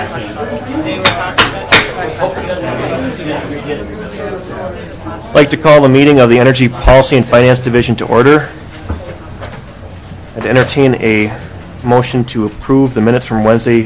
I'd like to call the meeting of the Energy Policy and Finance Division to order. I'd entertain a motion to approve the minutes from Monday,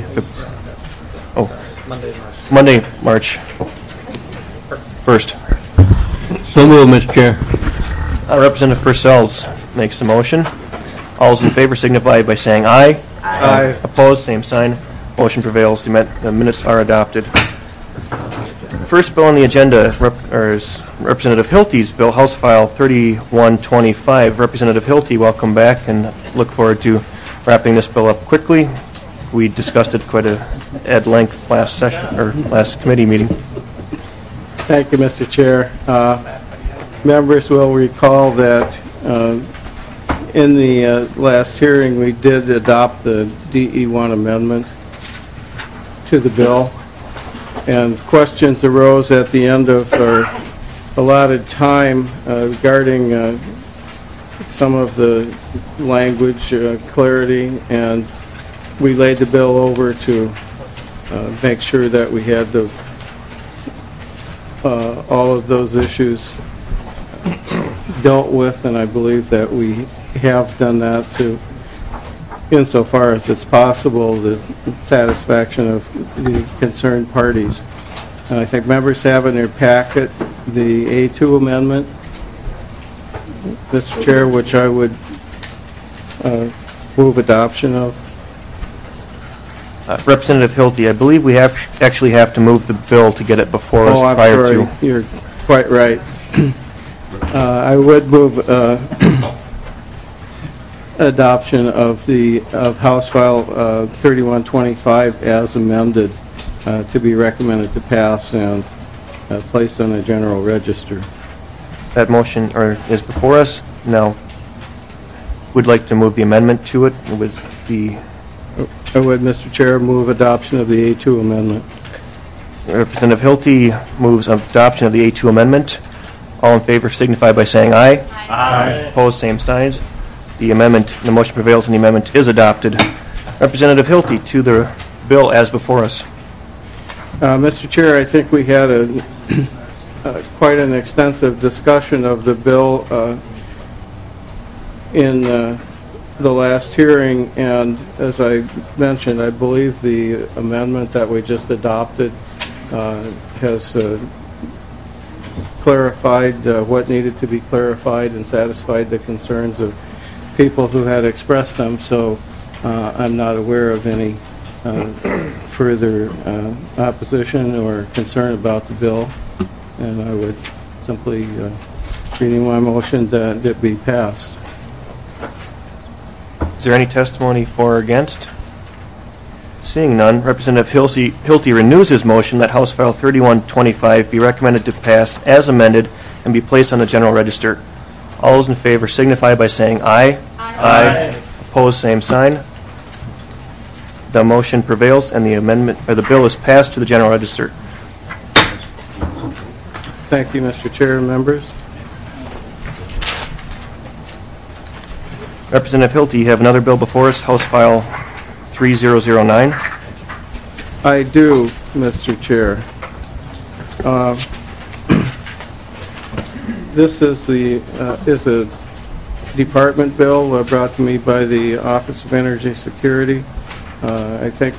March 1st. So moved, Mr. Chair. Representative Purcells makes the motion. All those in favor signify by saying aye. Aye. Opposed, same sign. Motion prevails. The minutes are adopted. First bill on the agenda is Representative Hilty's bill, House File 3125. Representative Hilty, welcome back, and look forward to wrapping this bill up quickly. We discussed it quite at length last session or last committee meeting. Thank you, Mr. Chair. Members will recall that in the last hearing we did adopt the DE1 amendment to the bill, and questions arose at the end of our allotted time regarding some of the language clarity, and we laid the bill over to make sure that we had the all of those issues dealt with, and I believe that we have done that to, insofar as it's possible, the satisfaction of the concerned parties. And I think members have in their packet the A2 amendment, Mr. Chair, which I would move adoption of. Representative Hilty, I believe we actually have to move the bill to get it before us I'm prior sorry. to. You're quite right. I would move adoption of House File 3125 as amended to be recommended to pass and placed on the General Register. That motion is before us. Now, would like to move the amendment to it. It was the I would, Mr. Chair, move adoption of the A2 amendment. Representative Hilty moves adoption of the A2 amendment. All in favor signify by saying aye. Aye. Opposed, same signs. The motion prevails and the amendment is adopted. Representative Hilty, to the bill as before us. Mr. Chair, I think we had quite an extensive discussion of the bill in the last hearing, and as I mentioned, I believe the amendment that we just adopted has clarified what needed to be clarified and satisfied the concerns of people who had expressed them, so I'm not aware of any further opposition or concern about the bill, and I would simply renew my motion that it be passed. Is there any testimony for or against? Seeing none, Representative Hilty renews his motion that House File 3125 be recommended to pass as amended and be placed on the General Register. All those in favor signify by saying aye. Aye. Opposed, same sign. The motion prevails and the bill is passed to the General Register. Thank you, Mr. Chair and members. Representative Hilty, you have another bill before us, House File 3009. I do, Mr. Chair. This is a department bill brought to me by the Office of Energy Security. I think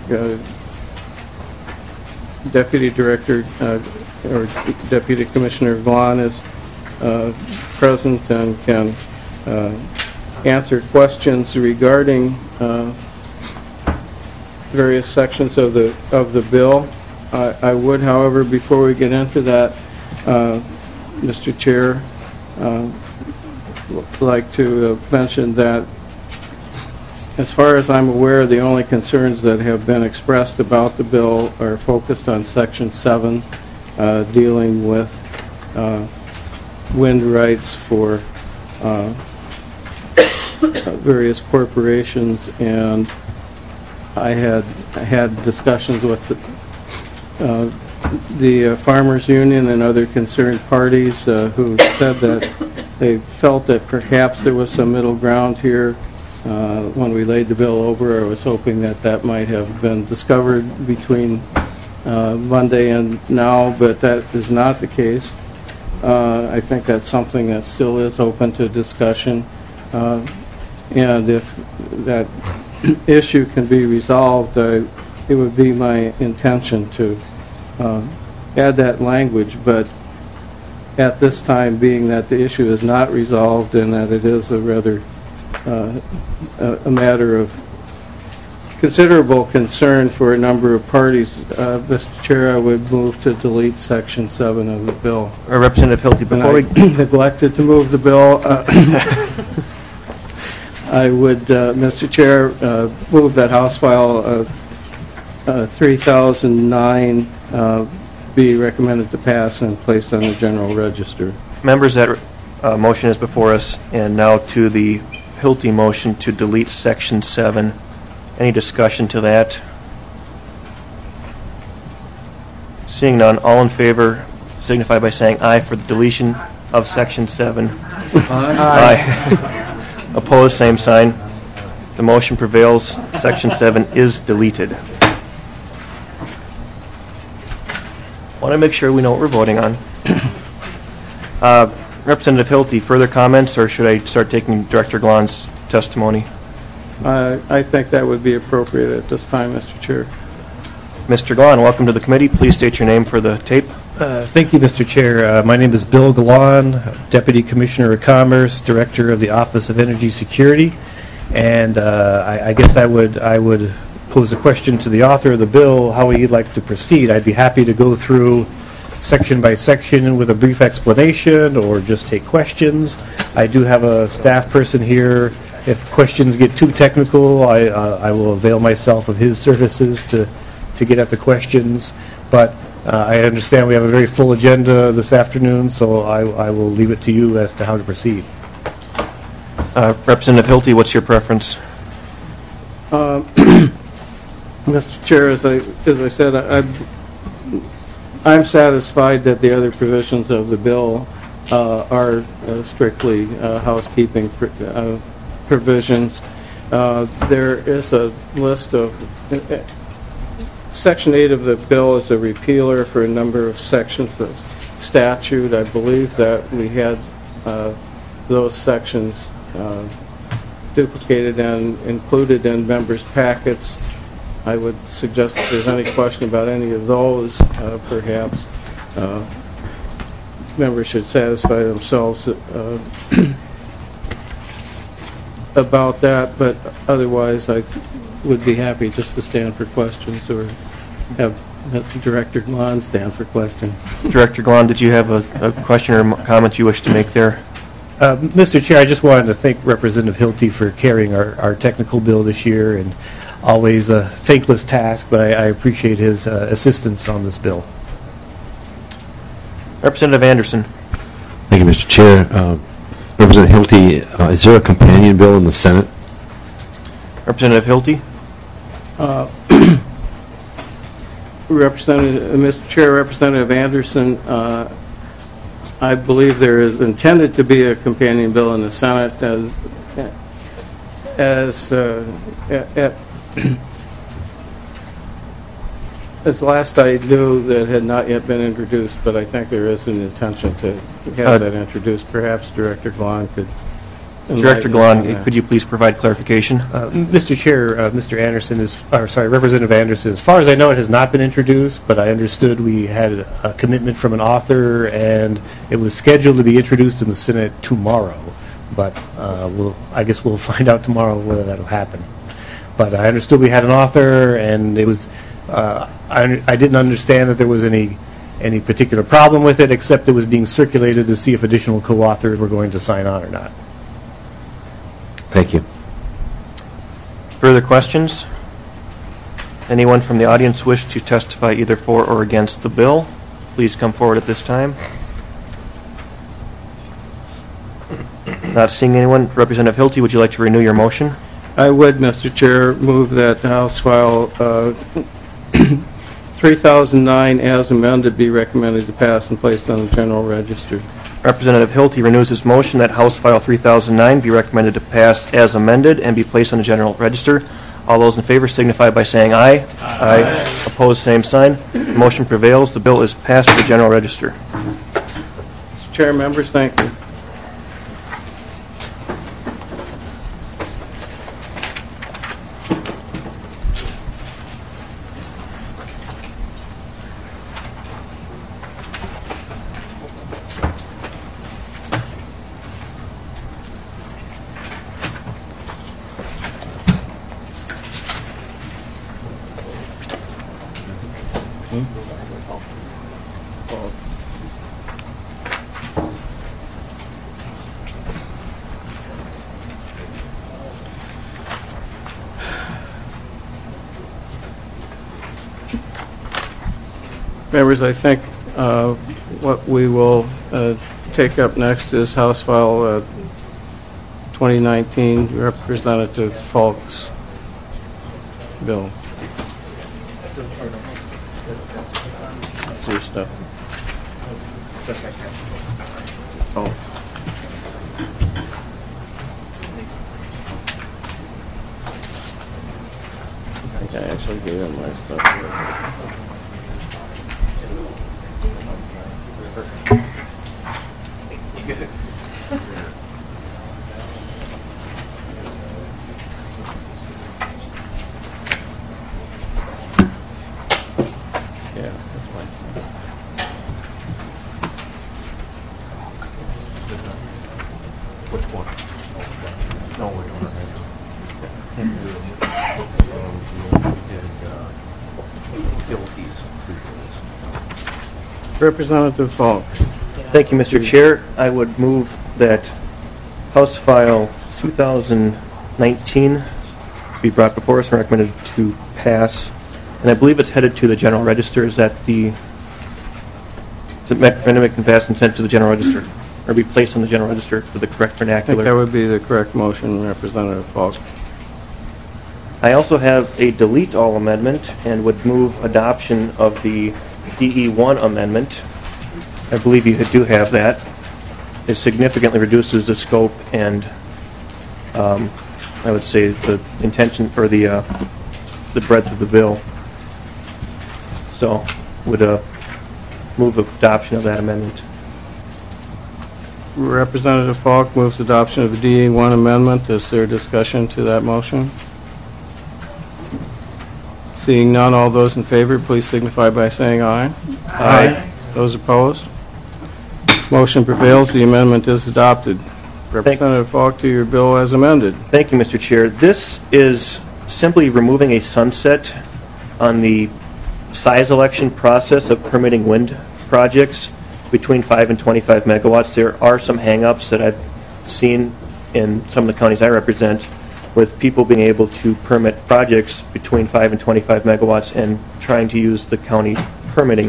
Deputy Director or Deputy Commissioner Vaughn is present and can answer questions regarding various sections of the bill. I would, however, before we get into that, Mr. Chair, like to mention that as far as I'm aware, the only concerns that have been expressed about the bill are focused on Section 7, dealing with wind rights for various corporations, and I had discussions with the Farmers Union and other concerned parties who said that they felt that perhaps there was some middle ground here when we laid the bill over. I was hoping that that might have been discovered between Monday and now, but that is not the case. I think that's something that still is open to discussion, and if that issue can be resolved, it would be my intention to add that language, but at this time, being that the issue is not resolved and that it is a rather a matter of considerable concern for a number of parties, Mr. Chair, I would move to delete Section 7 of the bill. Representative Hilty, before we... neglected to move the bill. I would, Mr. Chair, move that House File 3009 be recommended to pass and placed on the General Register. Members, that motion is before us, and now to the Hilty motion to delete Section 7. Any discussion to that? Seeing none, all in favor signify by saying aye for the deletion of Section 7. Aye. Opposed, same sign. The motion prevails. Section 7 is deleted. Want to make sure we know what we're voting on. Representative Hilty, further comments, or should I start taking Director Glon's testimony? I think that would be appropriate at this time, Mr. Chair. Mr. Glon, welcome to the committee. Please state your name for the tape. Thank you, Mr. Chair. My name is Bill Glon, Deputy Commissioner of Commerce, Director of the Office of Energy Security, and I guess I would pose a question to the author of the bill, how he'd like to proceed. I'd be happy to go through section by section with a brief explanation or just take questions. I do have a staff person here. If questions get too technical, I will avail myself of his services to get at the questions. But I understand we have a very full agenda this afternoon, so I will leave it to you as to how to proceed. Representative Hilty, what's your preference? Mr. Chair, as I said, I'm satisfied that the other provisions of the bill are strictly housekeeping provisions. There is a list of... Section 8 of the bill is a repealer for a number of sections of statute. I believe that we had those sections duplicated and included in members' packets. I would suggest if there's any question about any of those, perhaps members should satisfy themselves about that, but otherwise I would be happy just to stand for questions or have Director Glon stand for questions. Director Glon, did you have a question or comment you wish to make there? Mr. Chair, I just wanted to thank Representative Hilty for carrying our technical bill this year, and always a thankless task, but I appreciate his assistance on this bill. Representative Anderson. Thank you, Mr. Chair. Representative Hilty, is there a companion bill in the Senate? Representative Hilty. Mr. Chair, Representative Anderson, I believe there is intended to be a companion bill in the Senate as last I knew that had not yet been introduced, but I think there is an intention to have that introduced. Perhaps Director Glon could... Director Glon, could you please provide clarification? Mr. Chair, Mr. Anderson Representative Anderson, as far as I know, it has not been introduced, but I understood we had a commitment from an author, and it was scheduled to be introduced in the Senate tomorrow. But I guess we'll find out tomorrow whether that will happen. But I understood we had an author, and it was. I didn't understand that there was any particular problem with it, except it was being circulated to see if additional co-authors were going to sign on or not. Thank you. Further questions? Anyone from the audience wish to testify either for or against the bill? Please come forward at this time. Not seeing anyone. Representative Hilty, would you like to renew your motion? I would, Mr. Chair, move that House File 3009 as amended be recommended to pass and placed on the General Register. Representative Hilty renews his motion that House File 3009 be recommended to pass as amended and be placed on the general register. All those in favor signify by saying aye. Aye. Opposed, same sign. Motion prevails. The bill is passed to the general register. Mr. Chair, members, thank you. Members, I think what we will take up next is House File 2019, Representative Falk's bill. That's your stuff. Oh. I think I actually gave him my stuff. Yeah, that's my stuff. Which one? No, we're doing Representative Falk. Thank you, Mr. Chair. I would move that House File 2019 be brought before us and recommended to pass. And I believe it's headed to the general register. Is that the... Is it recommended and pass and sent to the general register? Or be placed on the general register for the correct I think that vernacular? would be the correct motion, Representative Falk. I also have a delete all amendment and would move adoption of the DE1 amendment. I believe you do have that. It significantly reduces the scope and I would say the intention or the breadth of the bill. So would move adoption of that amendment. Representative Falk moves adoption of the DE1 amendment. Is there discussion to that motion? Seeing none, all those in favor, please signify by saying aye. Aye. Those opposed? Motion prevails. The amendment is adopted. Representative Falk, to your bill as amended. Thank you, Mr. Chair. This is simply removing a sunset on the size election process of permitting wind projects between 5 and 25 megawatts. There are some hang-ups that I've seen in some of the counties I represent with people being able to permit projects between 5 and 25 megawatts and trying to use the county permitting.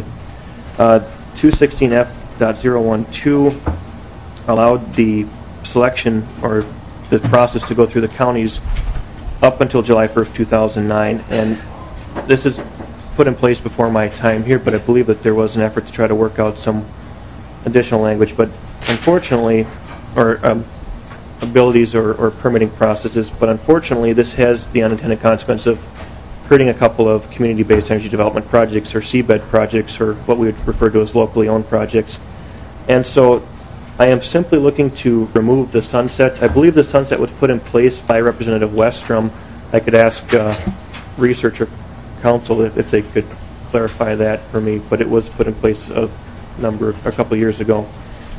216F.012 allowed the selection or the process to go through the counties up until July 1st, 2009, and this is put in place before my time here, but I believe that there was an effort to try to work out some additional language, but unfortunately, or abilities or permitting processes, but unfortunately this has the unintended consequence of hurting a couple of community-based energy development projects or seabed projects or what we would refer to as locally owned projects. And so I am simply looking to remove the sunset. I believe the sunset was put in place by Representative Westrom. I could ask research or council if they could clarify that for me, but it was put in place a couple of years ago.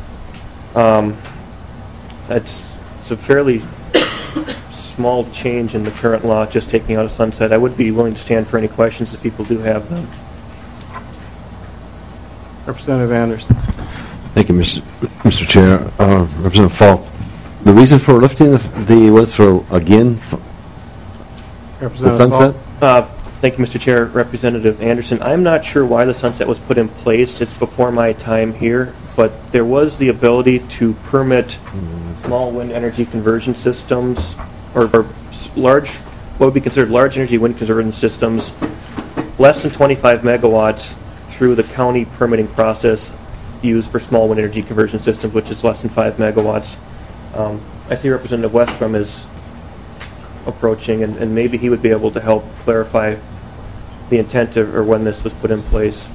It's a fairly small change in the current law, just taking out a sunset. I would be willing to stand for any questions if people do have them. Representative Anderson. Thank you, Mr. Chair. Representative Falk, the reason for lifting the was for, again, the Representative sunset? Falk. Thank you, Mr. Chair. Representative Anderson, I'm not sure why the sunset was put in place. It's before my time here, but there was the ability to permit small wind energy conversion systems or large, what would be considered large energy wind conversion systems, less than 25 megawatts through the county permitting process used for small wind energy conversion systems, which is less than 5 megawatts. I see Representative Westrom is approaching, and maybe he would be able to help clarify the intent of, or when this was put in place.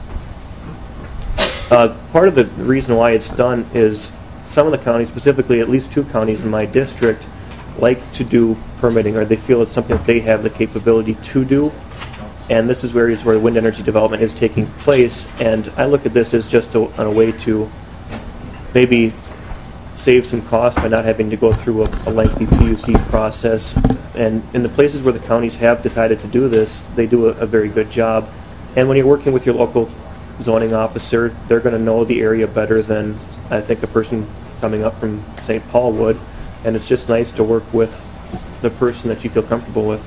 Part of the reason why it's done is some of the counties, specifically at least 2 counties in my district, like to do permitting, or they feel it's something that they have the capability to do. And this is areas where wind energy development is taking place. And I look at this as just a way to maybe save some costs by not having to go through a lengthy PUC process. And in the places where the counties have decided to do this, they do a very good job. And when you're working with your local zoning officer, they're going to know the area better than I think a person coming up from St. Paul would. And it's just nice to work with the person that you feel comfortable with.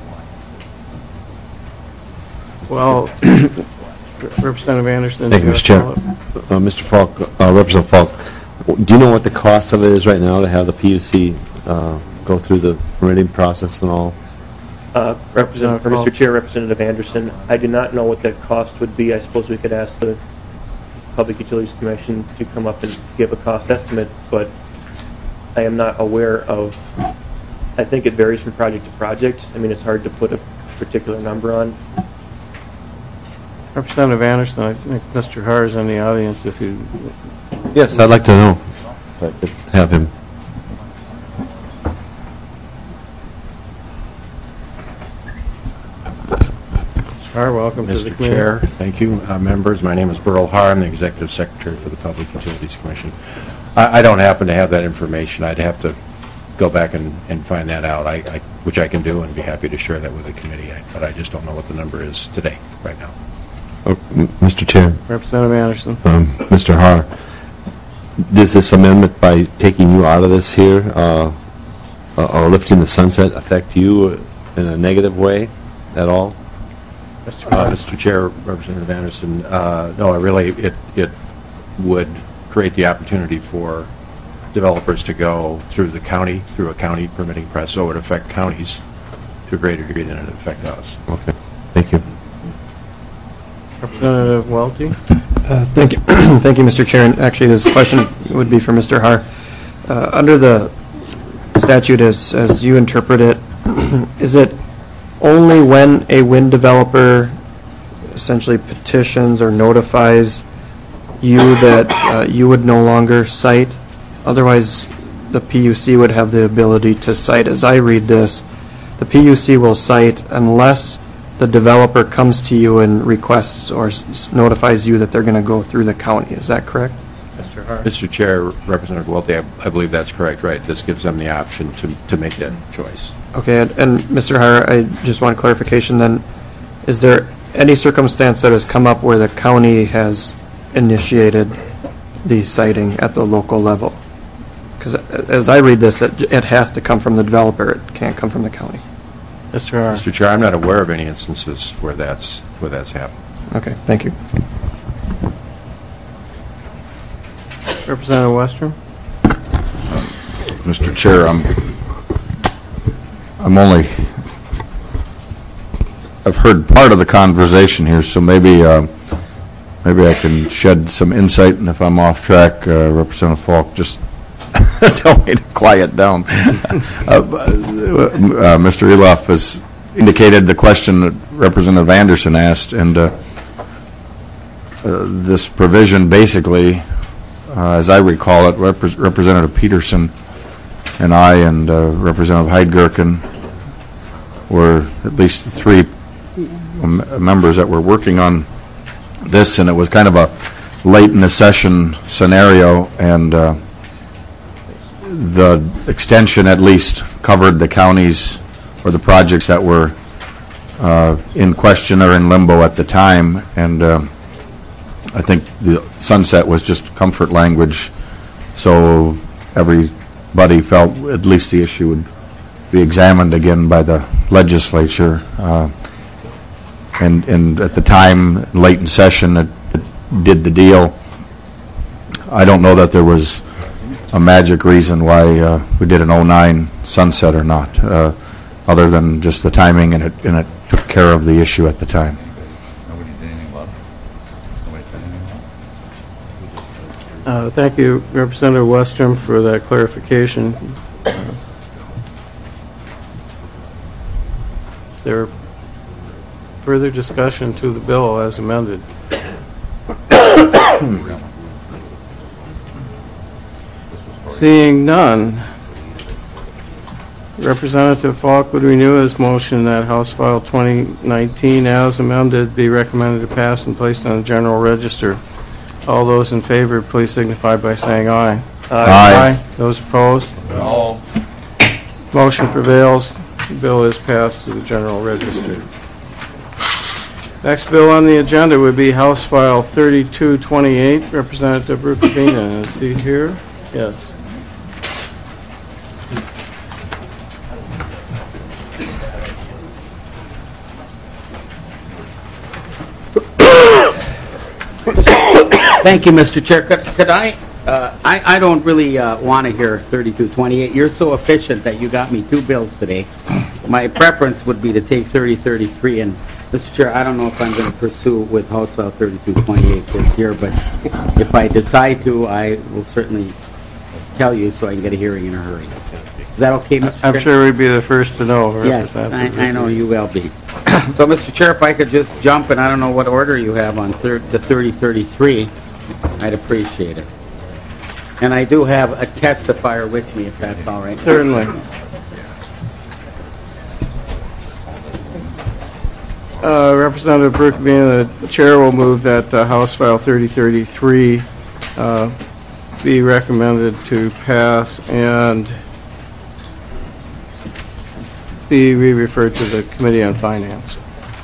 Well, Representative Anderson. Thank you, Mr. Chair. Mr. Falk, Representative Falk, do you know what the cost of it is right now to have the PUC go through the permitting process and all? Mr. Chair, Representative Anderson, I do not know what that cost would be. I suppose we could ask the Public Utilities Commission to come up and give a cost estimate, but I am not aware of. I think it varies from project to project. I mean, it's hard to put a particular number on. Representative Anderson, I think Mr. Har is in the audience if you... Yes, I'd like to know. If I could have him. Mr. Har, welcome to the Mr. committee. Chair, thank you. Members, my name is Burl Har. I'm the Executive Secretary for the Public Utilities Commission. I don't happen to have that information. I'd have to go back and find that out, which I can do and be happy to share that with the committee, but I just don't know what the number is today, right now. Mr. Chair, Representative Anderson. Mr. Har, does this amendment, by taking you out of this here, or lifting the sunset, affect you in a negative way at all? Mr. Chair, Representative Anderson, no, it would create the opportunity for developers to go through the county, through a county permitting process, so it would affect counties to a greater degree than it would affect us. Okay, thank you. Representative Welty. Thank you, thank you, Mr. Chair. And actually, this question would be for Mr. Har. Under the statute, as you interpret it, is it only when a wind developer essentially petitions or notifies you that you would no longer cite? Otherwise, the PUC would have the ability to cite. As I read this, the PUC will cite unless the developer comes to you and requests or notifies you that they're going to go through the county. Is that correct? Mr. Har. Mr. Chair, Representative Welty, I believe that's correct, right? This gives them the option to make that choice. Okay, and Mr. Har, I just want clarification then. Is there any circumstance that has come up where the county has initiated the citing at the local level? Because as I read this, it has to come from the developer. It can't come from the county. Mr. Har. Mr. Chair, I'm not aware of any instances where that's happened. Okay, thank you. Representative Westrom. Mr. Chair, I've heard part of the conversation here, so maybe I can shed some insight, and if I'm off track, Representative Falk, just tell me to quiet down. Mr. Eloff has indicated the question that Representative Anderson asked, and this provision basically, as I recall it, Representative Peterson and I and Representative Heidgerken were at least 3 members that were working on this, and it was kind of a late in the session scenario, and the extension at least covered the counties or the projects that were in question or in limbo at the time, and I think the sunset was just comfort language, so everybody felt at least the issue would be examined again by the legislature. And at the time, late in session, it did the deal. I don't know that there was a magic reason why we did an 09 sunset or not, other than just the timing, and it took care of the issue at the time. Nobody did anything about it? Nobody said anything about Thank you, Representative Westrom, for that clarification. Is there further discussion to the bill as amended? Seeing none, Representative Falk would renew his motion that House File 2019 as amended be recommended to pass and placed on the General Register. All those in favor, please signify by saying aye. Aye. Those opposed? No. Motion prevails. The bill is passed to the General Register. Next bill on the agenda would be House File 3228. Representative Rukavina, is he here? Yes. Thank you, Mr. Chair. Could I don't really want to hear 3228. You're so efficient that you got me two bills today. My preference would be to take 3033, and Mr. Chair, I don't know if I'm going to pursue with House File 3228 this year, but if I decide to, I will certainly tell you so I can get a hearing in a hurry. Is that okay, Mr. Chair? I'm sure we'd be the first to know. Yes, I know you will be. So, Mr. Chair, if I could just jump, and I don't know what order you have on the 3033, I'd appreciate it. And I do have a testifier with me, if that's all right. Certainly. Representative Brookman, the chair will move that House File 3033 be recommended to pass and be re-referred to the Committee on Finance.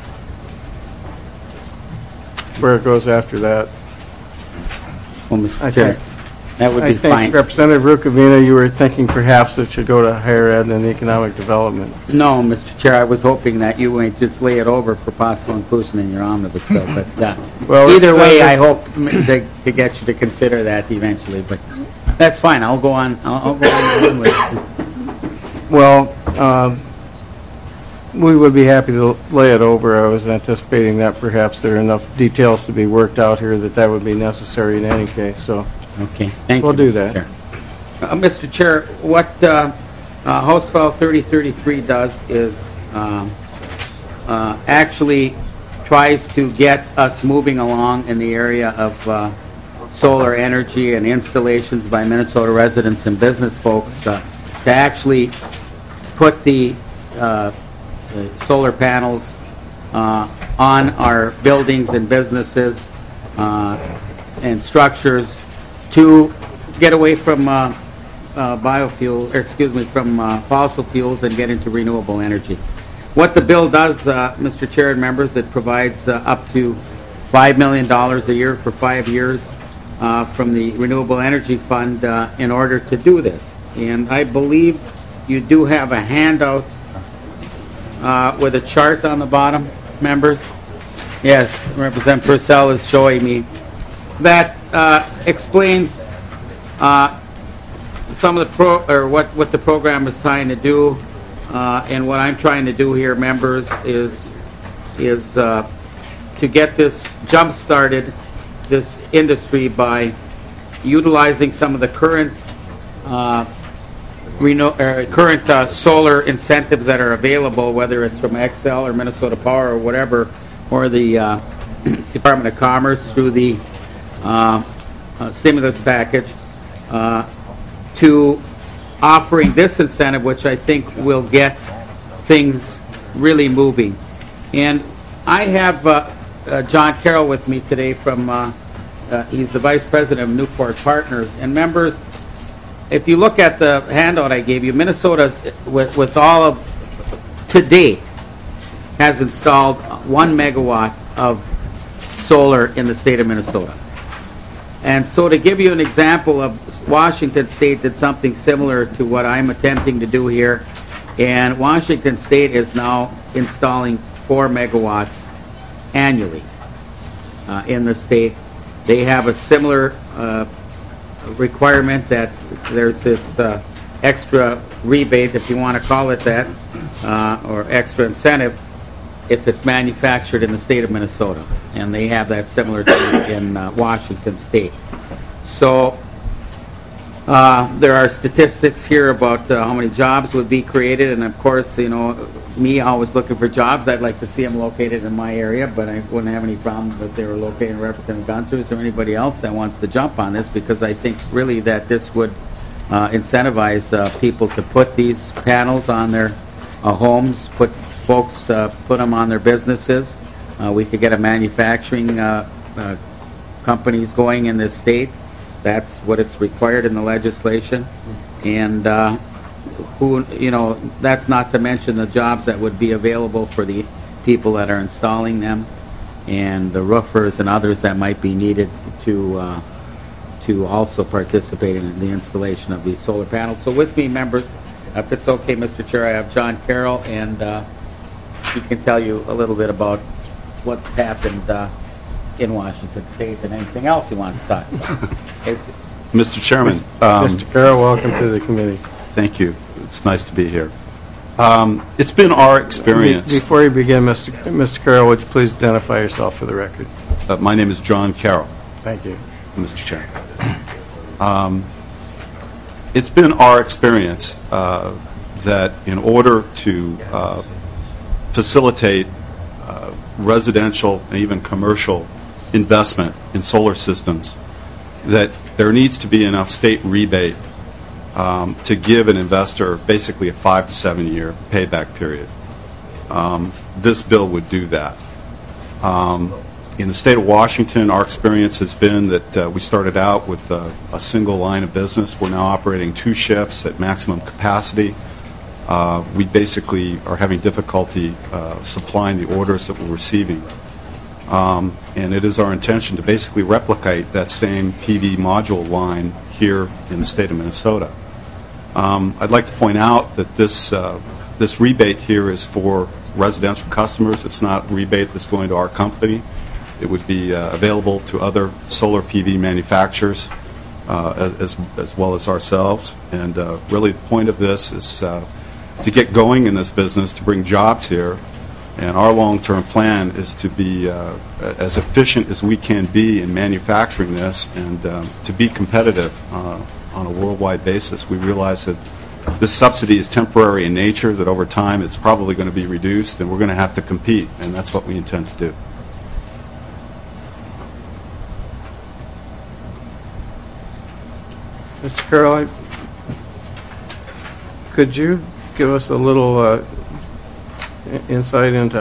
Where it goes after that. Well, Mr. Chair, that would be fine. I think, Representative Rukavina, you were thinking perhaps it should go to higher ed and economic development. No, Mr. Chair, I was hoping that you might just lay it over for possible inclusion in your omnibus bill, but well, either way, I hope to get you to consider that eventually, but that's fine. I'll go on. I'll go on with it. Well, we would be happy to lay it over. I was anticipating that perhaps there are enough details to be worked out here that would be necessary in any case, so. Okay, thank you. We'll do that. Mr. Chair, what House File 3033 does is actually tries to get us moving along in the area of solar energy and installations by Minnesota residents and business folks to actually put the solar panels on our buildings and businesses and structures to get away from from fossil fuels and get into renewable energy. What the bill does, Mr. Chair and members, it provides up to $5 million a year for 5 years from the Renewable Energy Fund in order to do this. And I believe you do have a handout with a chart on the bottom, members. Yes, Representative Purcell is showing me that explains some of the what the program is trying to do, and what I'm trying to do here, members, is to get this jump started, this industry, by utilizing some of the current solar incentives that are available, whether it's from Xcel or Minnesota Power or whatever, or the Department of Commerce through the stimulus package, to offering this incentive, which I think will get things really moving. And I have John Carroll with me today from, he's the Vice President of Newport Partners. And members, if you look at the handout I gave you, Minnesota's, with all of, to date, has installed 1 megawatt of solar in the state of Minnesota. And so to give you an example of, Washington State did something similar to what I'm attempting to do here, and Washington State is now installing 4 megawatts annually in the state. They have a similar requirement that there's this extra rebate, if you want to call it that, or extra incentive, if it's manufactured in the state of Minnesota. And they have that similar to in Washington State. So there are statistics here about how many jobs would be created, and of course, you know, me always looking for jobs. I'd like to see them located in my area, but I wouldn't have any problem if they were located in Representative Gunter's or anybody else that wants to jump on this, because I think really that this would incentivize people to put these panels on their homes, put them on their businesses. We could get a manufacturing companies going in this state. That's what it's required in the legislation. And that's not to mention the jobs that would be available for the people that are installing them, and the roofers and others that might be needed to also participate in the installation of these solar panels. So with me, members, if it's okay, Mr. Chair, I have John Carroll, and he can tell you a little bit about what's happened in Washington State and anything else he wants to talk about. Mr. Chairman. Mr. Carroll, welcome to the committee. Thank you. It's nice to be here. It's been our experience. Before you begin, Mr. Carroll, would you please identify yourself for the record? My name is John Carroll. Thank you. Mr. Chairman. It's been our experience that in order to facilitate residential and even commercial investment in solar systems, that there needs to be enough state rebate to give an investor basically a 5 to 7 year payback period. This bill would do that. In the state of Washington, our experience has been that we started out with a single line of business. We're now operating 2 shifts at maximum capacity. We basically are having difficulty supplying the orders that we're receiving. And it is our intention to basically replicate that same PV module line here in the state of Minnesota. I'd like to point out that this rebate here is for residential customers. It's not a rebate that's going to our company. It would be available to other solar PV manufacturers as well as ourselves. And really the point of this is to get going in this business, to bring jobs here. And our long-term plan is to be as efficient as we can be in manufacturing this, and to be competitive on a worldwide basis. We realize that this subsidy is temporary in nature, that over time it's probably going to be reduced, and we're going to have to compete, and that's what we intend to do. Mr. Carroll, could you give us a little insight into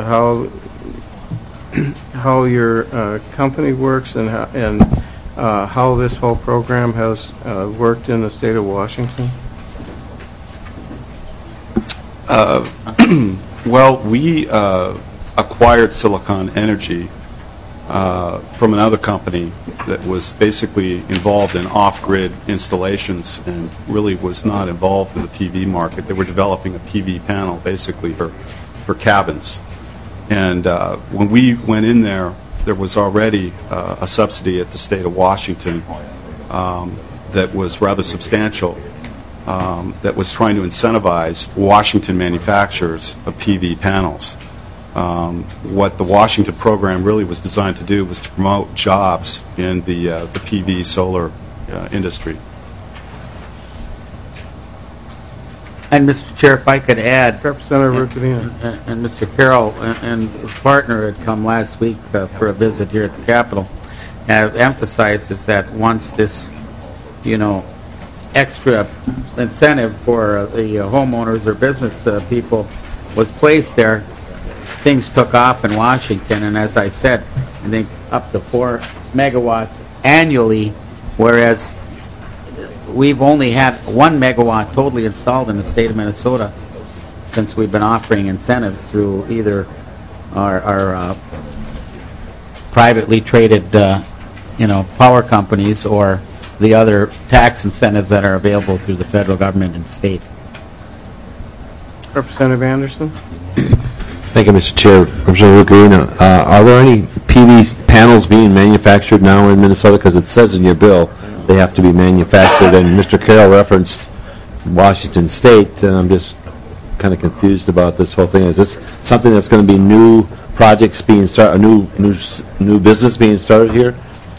how your company works and how this whole program has worked in the state of Washington? Well, we acquired Silicon Energy from another company that was basically involved in off-grid installations and really was not involved in the PV market. They were developing a PV panel basically for cabins. And when we went in there, there was already a subsidy at the state of Washington that was rather substantial, that was trying to incentivize Washington manufacturers of PV panels. What the Washington program really was designed to do was to promote jobs in the PV solar industry. And Mr. Chair, if I could add, Representative Rukavina. And Mr. Carroll and his partner had come last week for a visit here at the Capitol, emphasizes that once this, extra incentive for the homeowners or business people was placed there, things took off in Washington, and as I said, I think up to 4 megawatts annually, whereas we've only had 1 megawatt totally installed in the state of Minnesota since we've been offering incentives through either our privately traded, power companies or the other tax incentives that are available through the federal government and state. Representative Anderson. Thank you, Mr. Chair. Representative Rukavina, are there any PV panels being manufactured now in Minnesota? Because it says in your bill they have to be manufactured, and Mr. Carroll referenced Washington State, and I'm just kind of confused about this whole thing. Is this something that's going to be new projects being started, a new business being started here?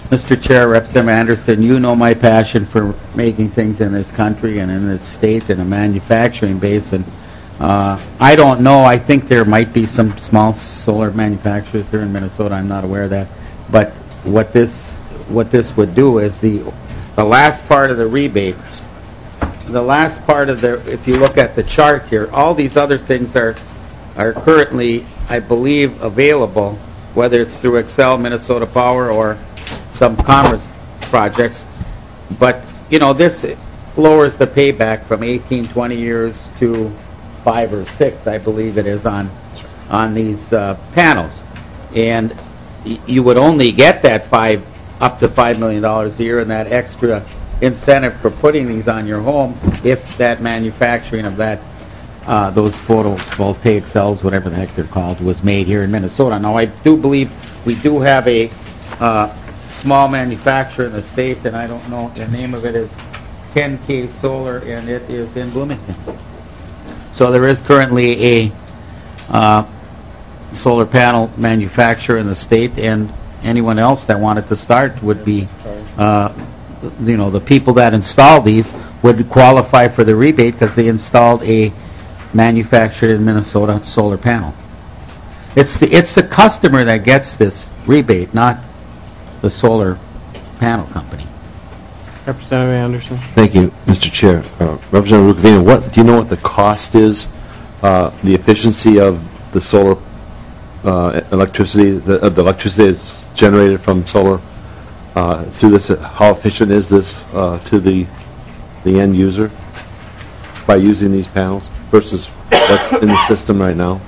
Mr. Chair, Representative Anderson, you know my passion for making things in this country and in this state and a manufacturing base. And I don't know. I think there might be some small solar manufacturers here in Minnesota. I'm not aware of that. But what this would do is the last part of the rebate. The last part of the, if you look at the chart here, all these other things are currently, I believe, available, whether it's through Excel, Minnesota Power, or some commerce projects. But, you know, this lowers the payback from 18, 20 years to 5 or 6, I believe it is, on these panels. And you would only get that up to $5 million a year and that extra incentive for putting these on your home if that manufacturing of that those photovoltaic cells, whatever the heck they're called, was made here in Minnesota. Now, I do believe we do have a small manufacturer in the state, and I don't know, the name of it is 10K Solar, and it is in Bloomington. So there is currently a solar panel manufacturer in the state, and anyone else that wanted to start would be the people that install these would qualify for the rebate because they installed a manufactured in Minnesota solar panel. It's the customer that gets this rebate, not the solar panel company. Representative Anderson. Thank you, Mr. Chair. Representative Rukavina, do you know what the cost is, the efficiency of the solar electricity, the electricity that's generated from solar through this? How efficient is this to the end user by using these panels versus what's in the system right now?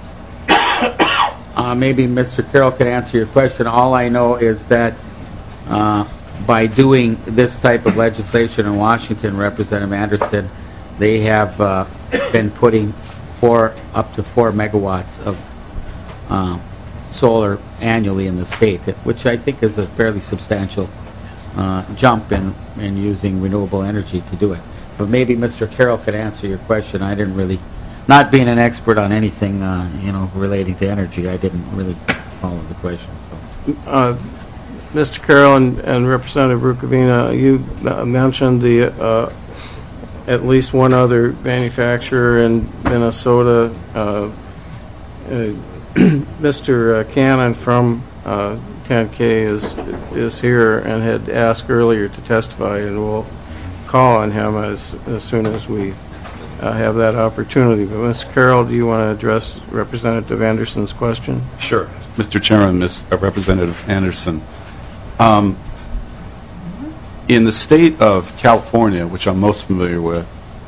Maybe Mr. Carroll can answer your question. All I know is that by doing this type of legislation in Washington, Representative Anderson, they have been putting up to 4 megawatts of solar annually in the state, which I think is a fairly substantial jump in using renewable energy to do it. But maybe Mr. Carroll could answer your question. I didn't really, not being an expert on anything relating to energy, I didn't really follow the question. So. Mr. Carroll and Representative Rukavina, you mentioned the at least one other manufacturer in Minnesota. Mr. Cannon from 10K is here and had asked earlier to testify, and we'll call on him as soon as we have that opportunity. But Mr. Carroll, do you want to address Representative Anderson's question? Sure. Mr. Chairman, Representative Anderson. In the state of California, which I'm most familiar with,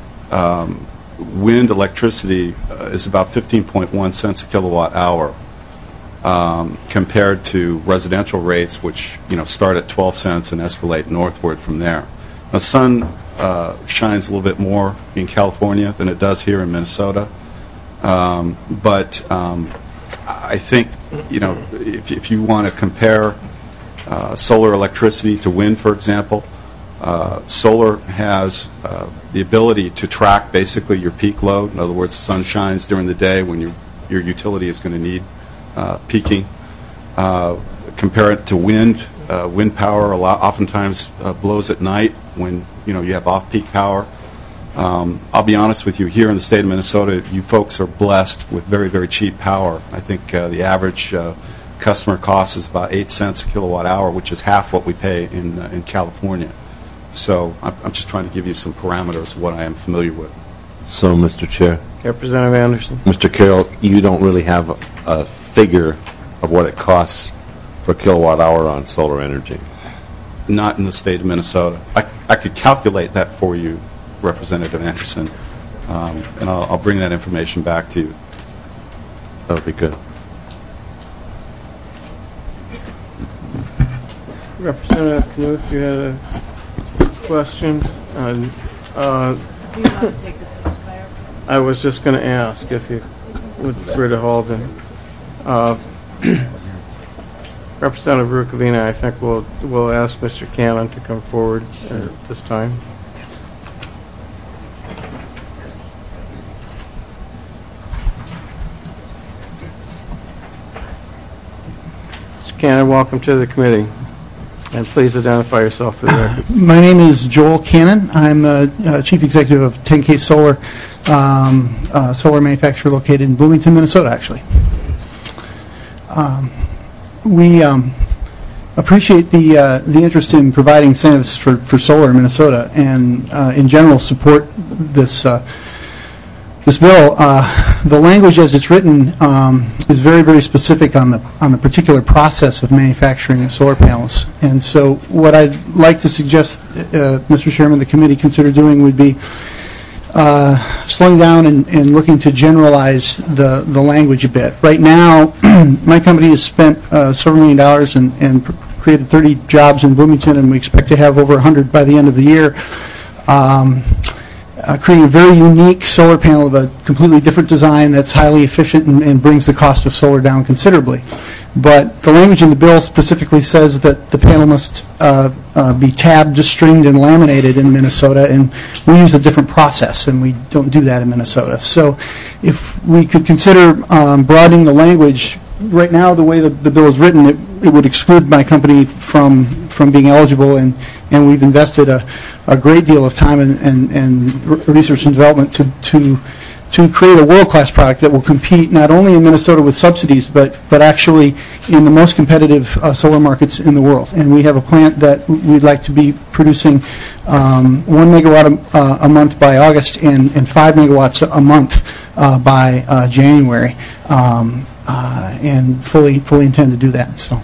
wind electricity is about 15.1 cents a kilowatt hour compared to residential rates, which start at 12 cents and escalate northward from there. The sun shines a little bit more in California than it does here in Minnesota, but I think if you want to compare solar electricity to wind, for example, solar has the ability to track basically your peak load. In other words, the sun shines during the day when your utility is going to need peaking. Compare it to wind. Wind power oftentimes blows at night when you have off-peak power. I'll be honest with you, here in the state of Minnesota, you folks are blessed with very, very cheap power. I think the average customer cost is about 8 cents a kilowatt hour, which is half what we pay in California. So I'm just trying to give you some parameters of what I am familiar with. So, Mr. Chair. Representative Anderson. Mr. Carroll, you don't really have a figure of what it costs per kilowatt hour on solar energy? Not in the state of Minnesota. I could calculate that for you, Representative Anderson, and I'll bring that information back to you. That would be good. Representative Knuth, you had a question? Do you want to take the testifier? I was just going to ask if you would Britta Holden. Representative Rukavina, I think we'll ask Mr. Cannon to come forward at this time. Mr. Cannon, welcome to the committee. And please identify yourself for the record. My name is Joel Cannon. I'm Chief Executive of 10K Solar, solar manufacturer located in Bloomington, Minnesota, actually. We appreciate the interest in providing incentives for solar in Minnesota, and in general support this this bill. The language as it's written is very, very specific on the particular process of manufacturing solar panels. And so what I'd like to suggest, Mr. Chairman, the committee consider doing would be slowing down and looking to generalize the language a bit. Right now, my company has spent several $1 million and created 30 jobs in Bloomington, and we expect to have over 100 by the end of the year. Creating a very unique solar panel of a completely different design that's highly efficient and brings the cost of solar down considerably. But the language in the bill specifically says that the panel must be tabbed, stringed, and laminated in Minnesota, and we use a different process, and we don't do that in Minnesota. So if we could consider broadening the language, right now the way the bill is written, it would exclude my company from being eligible, and we've invested a great deal of time and research and development to create a world-class product that will compete not only in Minnesota with subsidies, but actually in the most competitive solar markets in the world. And we have a plant that we'd like to be producing 1 megawatt a month by August and 5 megawatts a month by January, and fully intend to do that. So.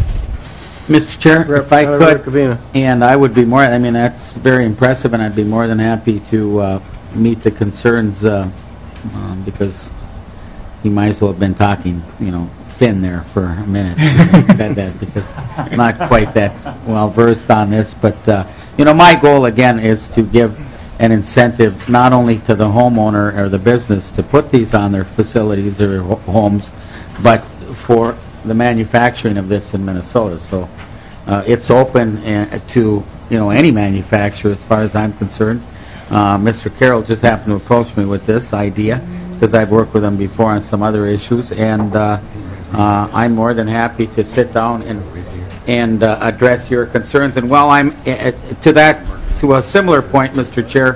Mr. Chair, if I could, and I would be more, I mean, that's very impressive, and I'd be more than happy to meet the concerns, because he might as well have been talking, Finn there for a minute. Said that because I'm not quite that well versed on this, but, my goal, again, is to give an incentive not only to the homeowner or the business to put these on their facilities or homes, but for the manufacturing of this in Minnesota. So it's open to any manufacturer as far as I'm concerned. Mr. Carroll just happened to approach me with this idea because I've worked with him before on some other issues, and I'm more than happy to sit down and address your concerns. And while I'm to a similar point, Mr. Chair,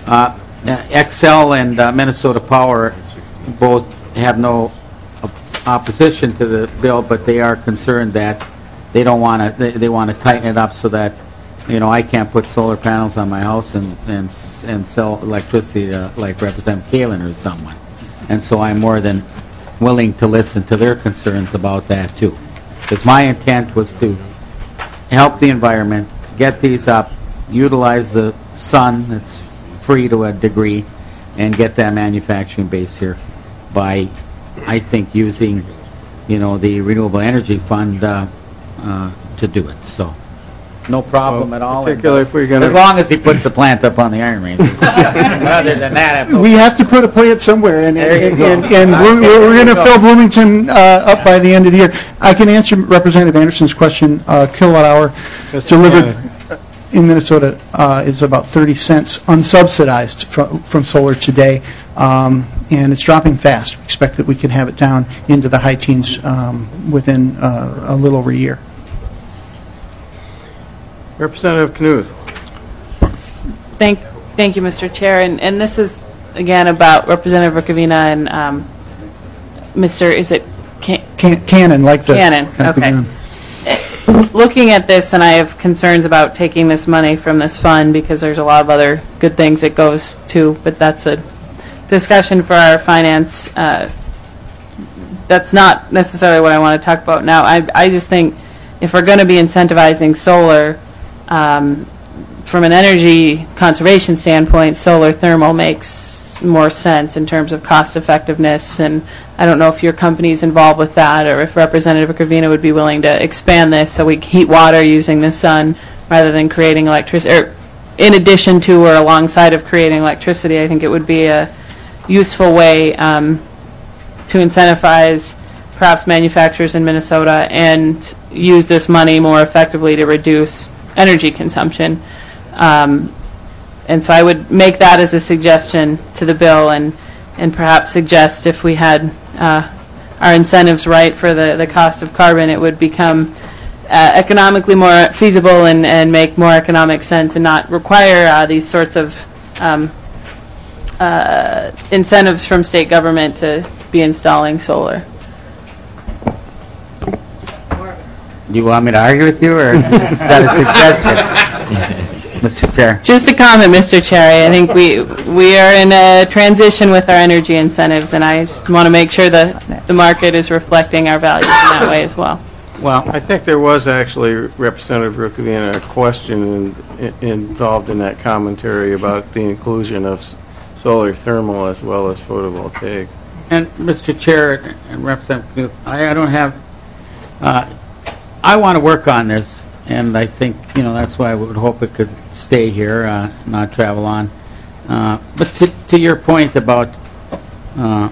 Xcel and Minnesota Power both have no opposition to the bill, but they are concerned that they don't want to. They want to tighten it up so that I can't put solar panels on my house and sell electricity to, like Representative Kalin or someone. And so I'm more than willing to listen to their concerns about that too, because my intent was to help the environment, get these up, utilize the sun that's free to a degree, and get that manufacturing base here by, I think, using, the Renewable Energy Fund to do it. So, no problem at all. Particularly if we're going to, as long as he puts the plant up on the Iron Range. Other than that, we have to put a plant somewhere, and we're going to fill Bloomington up by the end of the year. I can answer Representative Anderson's question. Kilowatt hour delivered in Minnesota is about 30 cents unsubsidized from solar today. And it's dropping fast. We expect that we can have it down into the high teens within a little over a year. Representative Knuth. Thank you, Mr. Chair. And this is, again, about Representative Rukavina and Mr. Is it Cannon, like the Cannon? Okay. Looking at this, and I have concerns about taking this money from this fund because there's a lot of other good things it goes to, but that's a discussion for our finance. That's not necessarily what I want to talk about now. I just think if we're going to be incentivizing solar, from an energy conservation standpoint, solar thermal makes more sense in terms of cost effectiveness, and I don't know if your company's involved with that or if Representative Gravina would be willing to expand this so we heat water using the sun rather than creating electricity, or in addition to or alongside of creating electricity. I think it would be a useful way to incentivize perhaps manufacturers in Minnesota and use this money more effectively to reduce energy consumption. And so I would make that as a suggestion to the bill, and perhaps suggest if we had our incentives right for the cost of carbon, it would become economically more feasible and make more economic sense and not require these sorts of incentives from state government to be installing solar. Do you want me to argue with you, or is that a suggestion? Mr. Chair. Just a comment, Mr. Chair. I think we are in a transition with our energy incentives, and I just want to make sure that the market is reflecting our values in that way as well. Well, I think there was actually, Representative Rukavina, a question involved in that commentary about the inclusion of solar thermal as well as photovoltaic. And Mr. Chair and Representative Knuth, I don't have, I want to work on this, and I think, that's why I would hope it could stay here, not travel on. But to your point about, I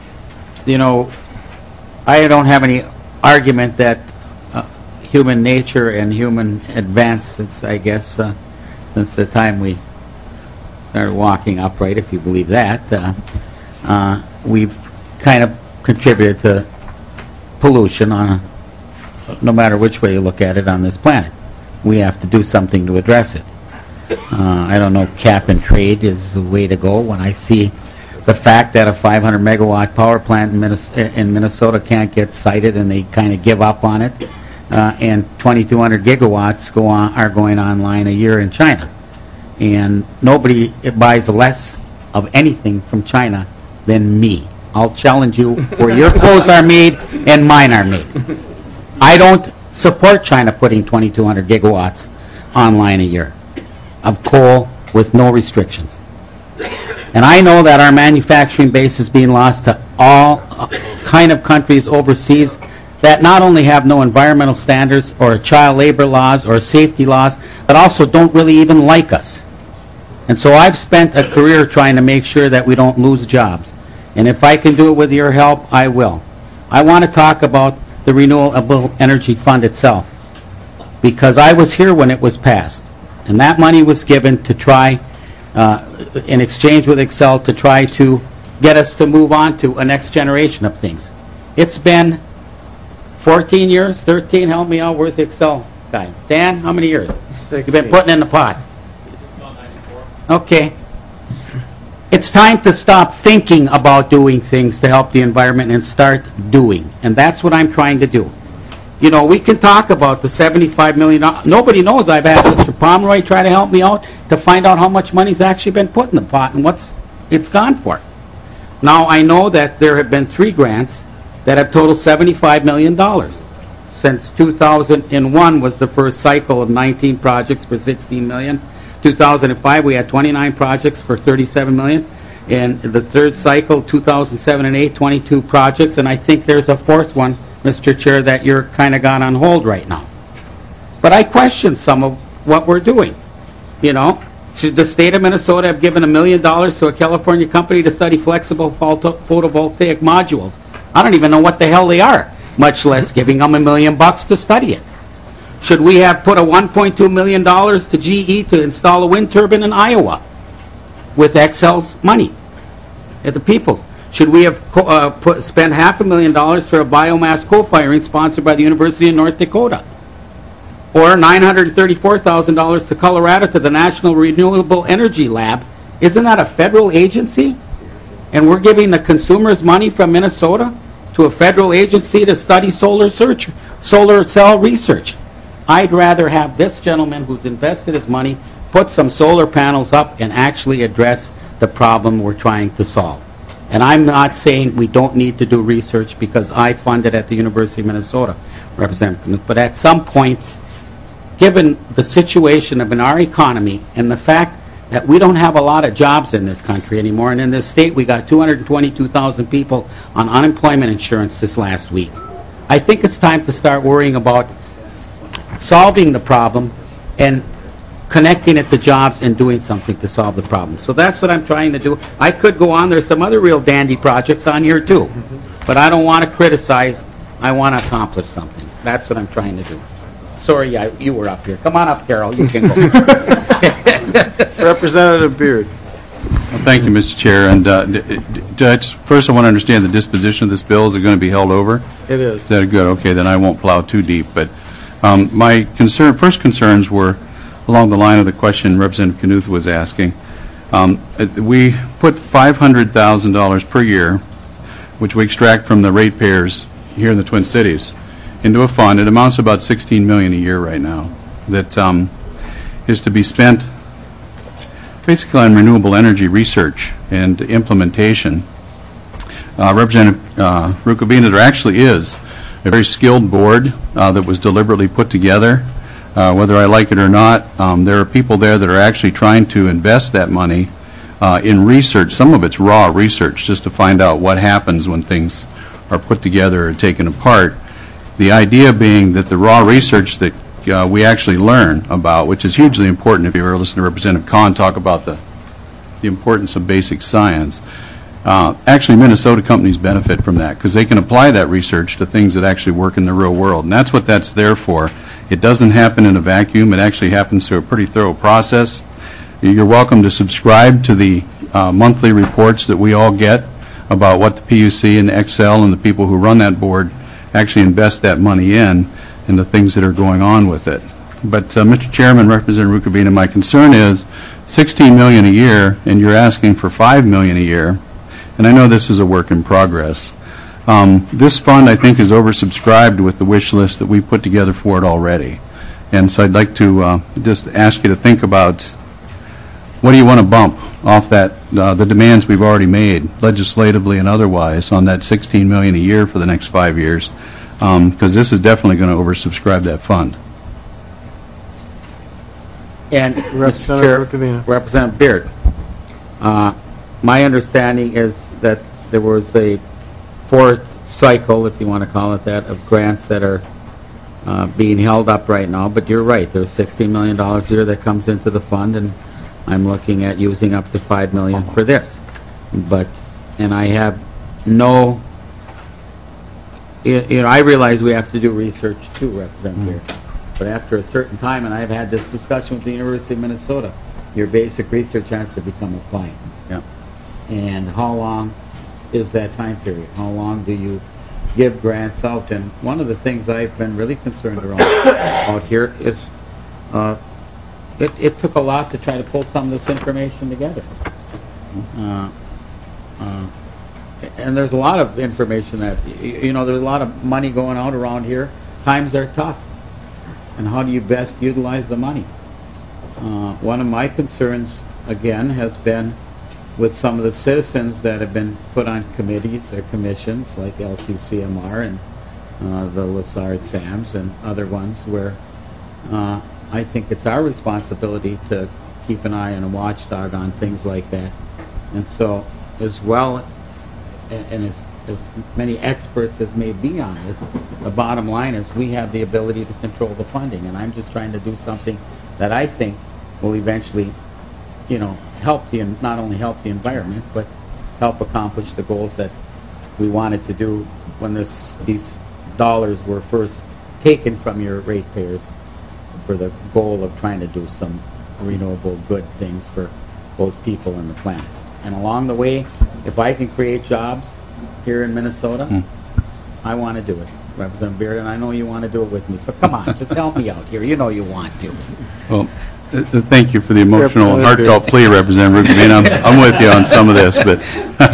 don't have any argument that human nature and human advance since, I guess, since the time we started walking upright, if you believe that, we've kind of contributed to pollution on no matter which way you look at it on this planet. We have to do something to address it. I don't know, cap and trade is the way to go. When I see the fact that a 500 megawatt power plant in Minnesota can't get sited and they kind of give up on it, and 2,200 gigawatts are going online a year in China. And nobody buys less of anything from China than me. I'll challenge you where your clothes are made and mine are made. I don't support China putting 2,200 gigawatts online a year of coal with no restrictions. And I know that our manufacturing base is being lost to all kind of countries overseas that not only have no environmental standards or child labor laws or safety laws, but also don't really even like us. And so I've spent a career trying to make sure that we don't lose jobs. And if I can do it with your help, I will. I want to talk about the Renewable Energy Fund itself, because I was here when it was passed. And that money was given to try, in exchange with Excel, to try to get us to move on to a next generation of things. It's been 14 years, 13, help me out, where's the Excel guy? Dan, how many years? 16. You've been putting in the pot? Okay. It's time to stop thinking about doing things to help the environment and start doing. And that's what I'm trying to do. We can talk about the $75 million. Nobody knows. I've had Mr. Pomeroy try to help me out to find out how much money's actually been put in the pot and what's it's gone for. Now, I know that there have been 3 grants that have totaled $75 million. Since 2001 was the first cycle of 19 projects for $16 million. 2005, we had 29 projects for $37 million. And the third cycle, 2007 and 8, 22 projects. And I think there's a fourth one, Mr. Chair, that you're kind of got on hold right now. But I question some of what we're doing. Should the state of Minnesota have given $1 million to a California company to study flexible photovoltaic modules? I don't even know what the hell they are, much less giving them $1 million to study it. Should we have put a $1.2 million to GE to install a wind turbine in Iowa with Excel's money at the Peoples? Should we have spent $500,000 for a biomass co-firing sponsored by the University of North Dakota? Or $934,000 to Colorado to the National Renewable Energy Lab? Isn't that a federal agency? And we're giving the consumers money from Minnesota to a federal agency to study solar cell research. I'd rather have this gentleman who's invested his money put some solar panels up and actually address the problem we're trying to solve. And I'm not saying we don't need to do research because I fund it at the University of Minnesota, Representative Knuth. But at some point, given the situation of our economy and the fact that we don't have a lot of jobs in this country anymore, and in this state we got 222,000 people on unemployment insurance this last week, I think it's time to start worrying about solving the problem and connecting it to jobs and doing something to solve the problem. So that's what I'm trying to do. I could go on. There's some other real dandy projects on here too. But I don't want to criticize. I want to accomplish something. That's what I'm trying to do. Sorry, you were up here. Come on up, Carol. You can go. Representative Beard. Well, thank you, Mr. Chair. And first I want to understand the disposition of this bill. Is it going to be held over? It is. Is that good? Okay, then I won't plow too deep. But My first concerns were along the line of the question Representative Knuth was asking. We put $500,000 per year, which we extract from the ratepayers here in the Twin Cities, into a fund. It amounts to about $16 million a year right now that is to be spent basically on renewable energy research and implementation. Representative Rukavina, there actually is a very skilled board that was deliberately put together. Whether I like it or not, there are people there that are actually trying to invest that money in research. Some of it's raw research, just to find out what happens when things are put together or taken apart. The idea being that the raw research that we actually learn about, which is hugely important. If you ever listen to Representative Kahn talk about the importance of basic science, actually Minnesota companies benefit from that because they can apply that research to things that actually work in the real world, and that's what that's there for. It doesn't happen in a vacuum. It actually happens through a pretty thorough process. You're welcome to subscribe to the monthly reports that we all get about what the PUC and Excel and the people who run that board actually invest that money in and the things that are going on with it. But Mr. Chairman, Representative Rukavina, my concern is $16 million a year, and you're asking for $5 million a year, and I know this is a work in progress. This fund, I think, is oversubscribed with the wish list that we put together for it already. And so I'd like to just ask you to think about what do you want to bump off that, the demands we've already made, legislatively and otherwise, on that $16 million a year for the next 5 years, because this is definitely going to oversubscribe that fund. And Mr. Chair, Representative Beard, my understanding is that there was a fourth cycle, if you want to call it that, of grants that are being held up right now. But you're right, there's $16 million a year that comes into the fund, and I'm looking at using up to $5 million for this. And I have no, I realize we have to do research too, Representative Beard. But after a certain time, and I've had this discussion with the University of Minnesota, your basic research has to become applied. Yeah. And how long is that time period? How long do you give grants out? And one of the things I've been really concerned around out here is it took a lot to try to pull some of this information together. And there's a lot of information that, there's a lot of money going out around here. Times are tough. And how do you best utilize the money? One of my concerns, again, has been with some of the citizens that have been put on committees or commissions like LCCMR and the Lessard SAMs and other ones where I think it's our responsibility to keep an eye and a watchdog on things like that. And so, as well, and as many experts as may be on this, the bottom line is we have the ability to control the funding, and I'm just trying to do something that I think will eventually, help not only help the environment, but help accomplish the goals that we wanted to do when these dollars were first taken from your ratepayers for the goal of trying to do some renewable good things for both people and the planet. And along the way, if I can create jobs here in Minnesota, I want to do it, Representative Beard, and I know you want to do it with me. So come on, just help me out here. You know you want to. Well, thank you for the emotional and heartfelt plea, Representative Rukavina. I'm with you on some of this, but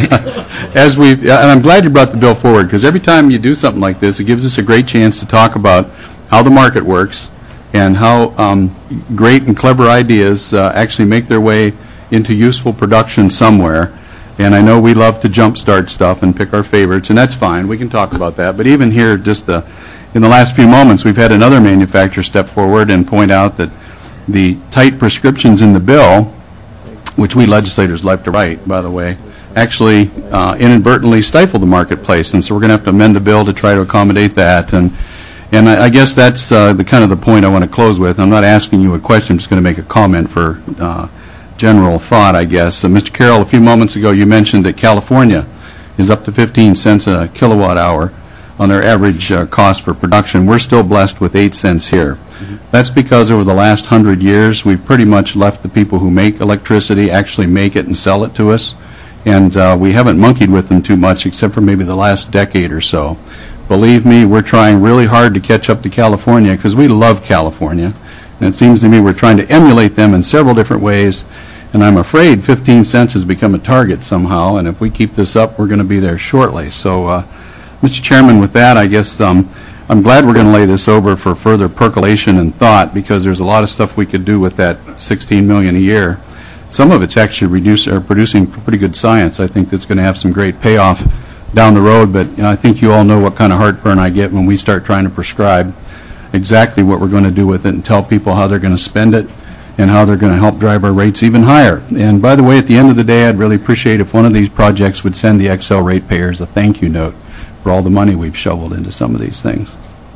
and I'm glad you brought the bill forward, because every time you do something like this, it gives us a great chance to talk about how the market works and how great and clever ideas actually make their way into useful production somewhere. And I know we love to jumpstart stuff and pick our favorites, and that's fine. We can talk about that. But even here, just in the last few moments, we've had another manufacturer step forward and point out that the tight prescriptions in the bill, which we legislators like to write, by the way, actually inadvertently stifle the marketplace. And so we're going to have to amend the bill to try to accommodate that. And I guess that's the point I want to close with. I'm not asking you a question. I'm just going to make a comment for general thought, I guess. Mr. Carroll, a few moments ago you mentioned that California is up to 15 cents a kilowatt hour on their average cost for production. We're still blessed with 8 cents here. That's because over the last 100 years we've pretty much left the people who make electricity actually make it and sell it to us, and we haven't monkeyed with them too much except for maybe the last decade or so. Believe me, we're trying really hard to catch up to California because we love California. And it seems to me we're trying to emulate them in several different ways. And I'm afraid 15 cents has become a target somehow. And if we keep this up, we're going to be there shortly. So, Mr. Chairman, with that, I guess I'm glad we're going to lay this over for further percolation and thought, because there's a lot of stuff we could do with that $16 million a year. Some of it's actually producing pretty good science. I think that's going to have some great payoff down the road, but I think you all know what kind of heartburn I get when we start trying to prescribe exactly what we're going to do with it and tell people how they're going to spend it and how they're going to help drive our rates even higher. And by the way, at the end of the day, I'd really appreciate if one of these projects would send the Xcel ratepayers a thank you note for all the money we've shoveled into some of these things.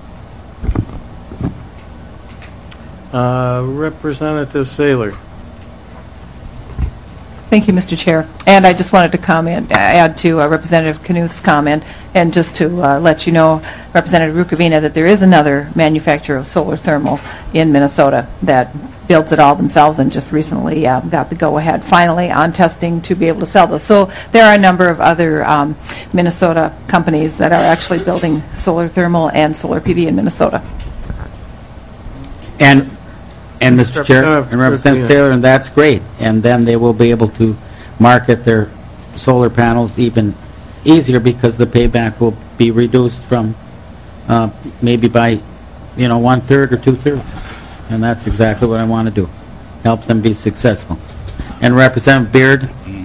Representative Saylor. Thank you, Mr. Chair. And I just wanted to add to Representative Knuth's comment, and just to let you know, Representative Rukavina, that there is another manufacturer of solar thermal in Minnesota that builds it all themselves and just recently got the go-ahead finally on testing to be able to sell those. So there are a number of other Minnesota companies that are actually building solar thermal and solar PV in Minnesota. And Mr. Chair, and Representative Saylor, and that's great. And then they will be able to market their solar panels even easier because the payback will be reduced from maybe by, 1/3 or 2/3. And that's exactly what I want to do, help them be successful. And Representative Beard,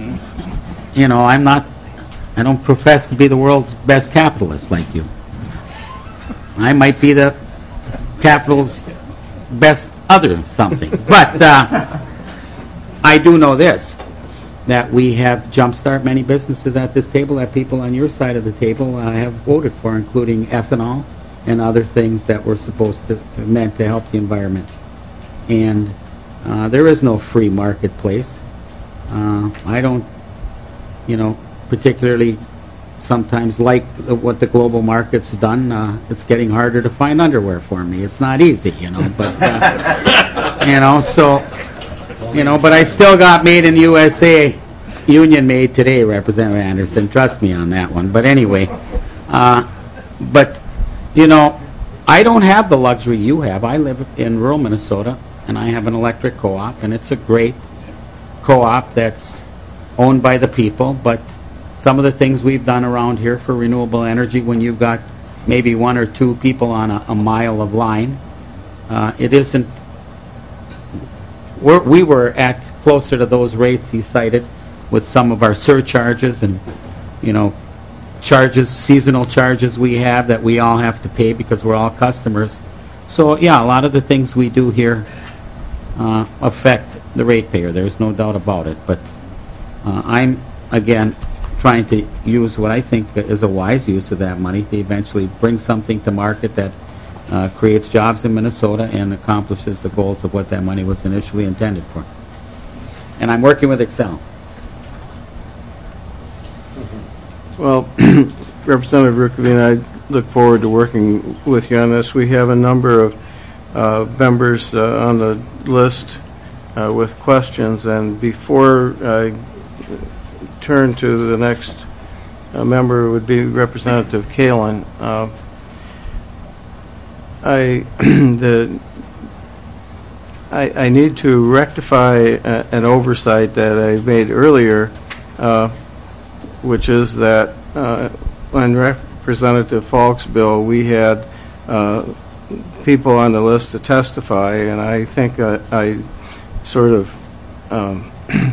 I don't profess to be the world's best capitalist like you. I might be the capital's best other something. But I do know this, that we have jumpstart many businesses at this table that people on your side of the table have voted for, including ethanol and other things that were meant to help the environment. And there is no free marketplace. I don't, particularly sometimes like what the global market's done. It's getting harder to find underwear for me. It's not easy, but, but I still got Made in USA, Union Made today, Representative Anderson. Trust me on that one. But anyway, but, I don't have the luxury you have. I live in rural Minnesota, and I have an electric co-op, and it's a great co-op that's owned by the people, but some of the things we've done around here for renewable energy, when you've got maybe 1 or 2 people on a mile of line, it isn't. We were at closer to those rates he cited with some of our surcharges and, seasonal charges we have that we all have to pay because we're all customers. So, yeah, a lot of the things we do here affect the ratepayer. There's no doubt about it. But I'm, again, trying to use what I think is a wise use of that money to eventually bring something to market that creates jobs in Minnesota and accomplishes the goals of what that money was initially intended for. And I'm working with Xcel. Well, Representative Rukavina, I look forward to working with you on this. We have a number of members on the list with questions, and before I turn to the next member would be Representative Kalin. I need to rectify an oversight that I made earlier, which is that on Representative Falk's bill, we had people on the list to testify, and I think I sort of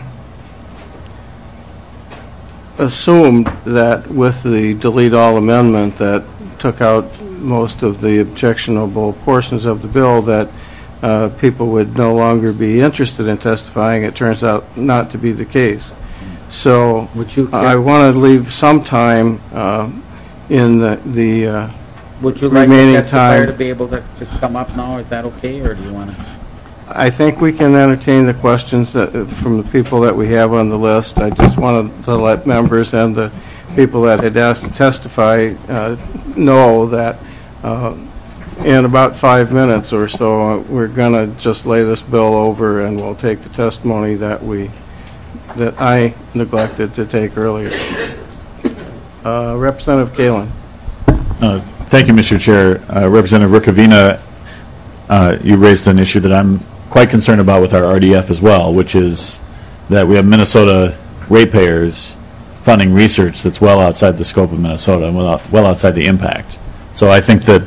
assumed that with the delete all amendment that took out most of the objectionable portions of the bill, that people would no longer be interested in testifying. It turns out not to be the case. So I want to leave some time in the would you like remaining the testifier time to be able to just come up now? Is that okay, or do you want to? I think we can entertain the questions from the people that we have on the list. I just wanted to let members and the people that had asked to testify know that in about 5 minutes or so, we're going to just lay this bill over, and we'll take the testimony that I neglected to take earlier. Representative Kalin. Thank you, Mr. Chair. Representative Rukavina, you raised an issue that I'm quite concerned about with our RDF as well, which is that we have Minnesota ratepayers funding research that's well outside the scope of Minnesota and well outside the impact. So I think that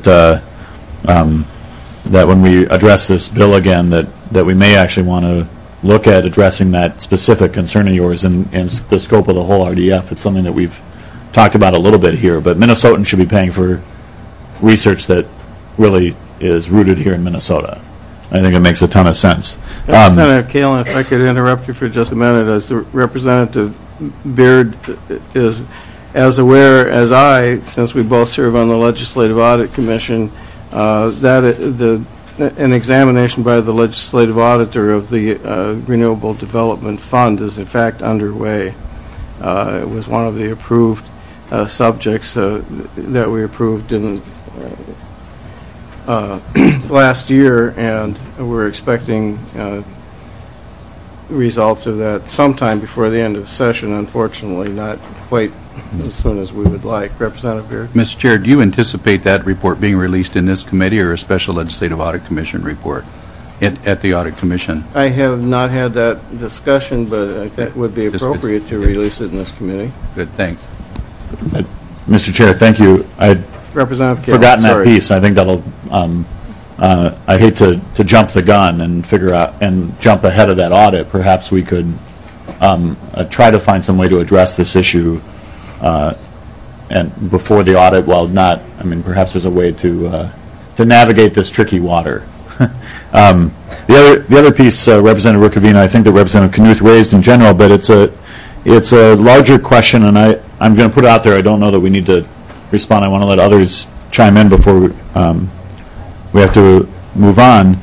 that when we address this bill again, that we may actually want to look at addressing that specific concern of yours in the scope of the whole RDF. It's something that we've talked about a little bit here, but Minnesotans should be paying for research that really is rooted here in Minnesota. I think it makes a ton of sense. Senator Kalin, if I could interrupt you for just a minute, as the Representative Beard is as aware as I, since we both serve on the Legislative Audit Commission, that an examination by the Legislative Auditor of the Renewable Development Fund is in fact underway. It was one of the approved subjects that we approved in last year, and we're expecting results of that sometime before the end of session, unfortunately not quite as soon as we would like. Representative Beard. Mr. Chair, do you anticipate that report being released in this committee or a special Legislative Audit Commission report at the Audit Commission? I have not had that discussion, but I think it would be appropriate to release it in this committee. Good, thanks. Mr. Chair, thank you. I'd Representative Kalin, forgotten that sorry. piece. I think that'll. I hate to jump the gun and figure out and jump ahead of that audit. Perhaps we could try to find some way to address this issue and before the audit. Well, not. I mean, perhaps there's a way to navigate this tricky water. The other piece, Representative Rukavina, I think that Representative Knuth raised in general, but it's a larger question, and I'm going to put it out there. I don't know that we need to respond. I want to let others chime in before we have to move on.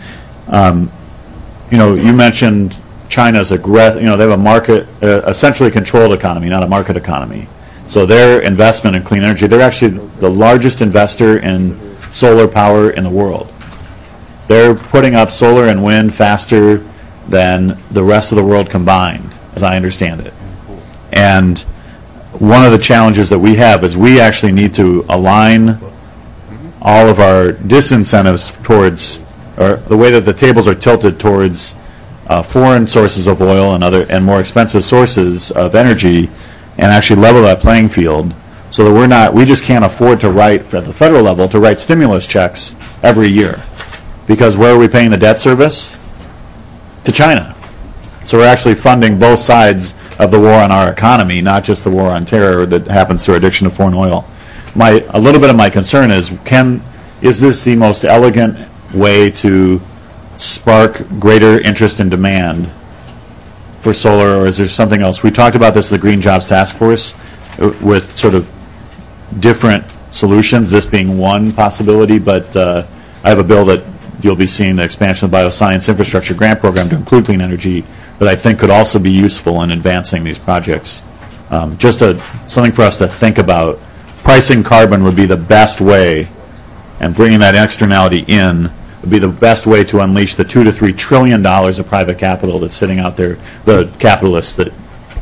You mentioned China's aggressive. They have a market, a centrally controlled economy, not a market economy. So their investment in clean energy, they're actually the largest investor in solar power in the world. They're putting up solar and wind faster than the rest of the world combined, as I understand it. And one of the challenges that we have is we actually need to align all of our disincentives towards, or the way that the tables are tilted towards foreign sources of oil and other and more expensive sources of energy, and actually level that playing field so that we just can't afford to write, at the federal level, to write stimulus checks every year. Because where are we paying the debt service? To China. So we're actually funding both sides of the war on our economy, not just the war on terror that happens through addiction to foreign oil. A little bit of my concern is this the most elegant way to spark greater interest and demand for solar, or is there something else? We talked about this at the Green Jobs Task Force with sort of different solutions, this being one possibility, but I have a bill that you'll be seeing, the expansion of the Bioscience Infrastructure Grant Program to include clean energy, that I think could also be useful in advancing these projects. Something for us to think about. Pricing carbon would be the best way, and bringing that externality in would be the best way to unleash the $2 to $3 trillion of private capital that's sitting out there, the capitalists that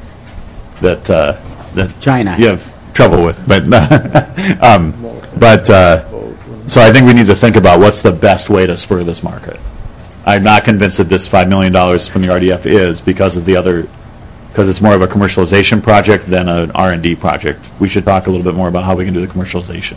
China you have trouble with. But so I think we need to think about what's the best way to spur this market. I'm not convinced that this $5 million from the RDF is because it's more of a commercialization project than an R&D project. We should talk a little bit more about how we can do the commercialization.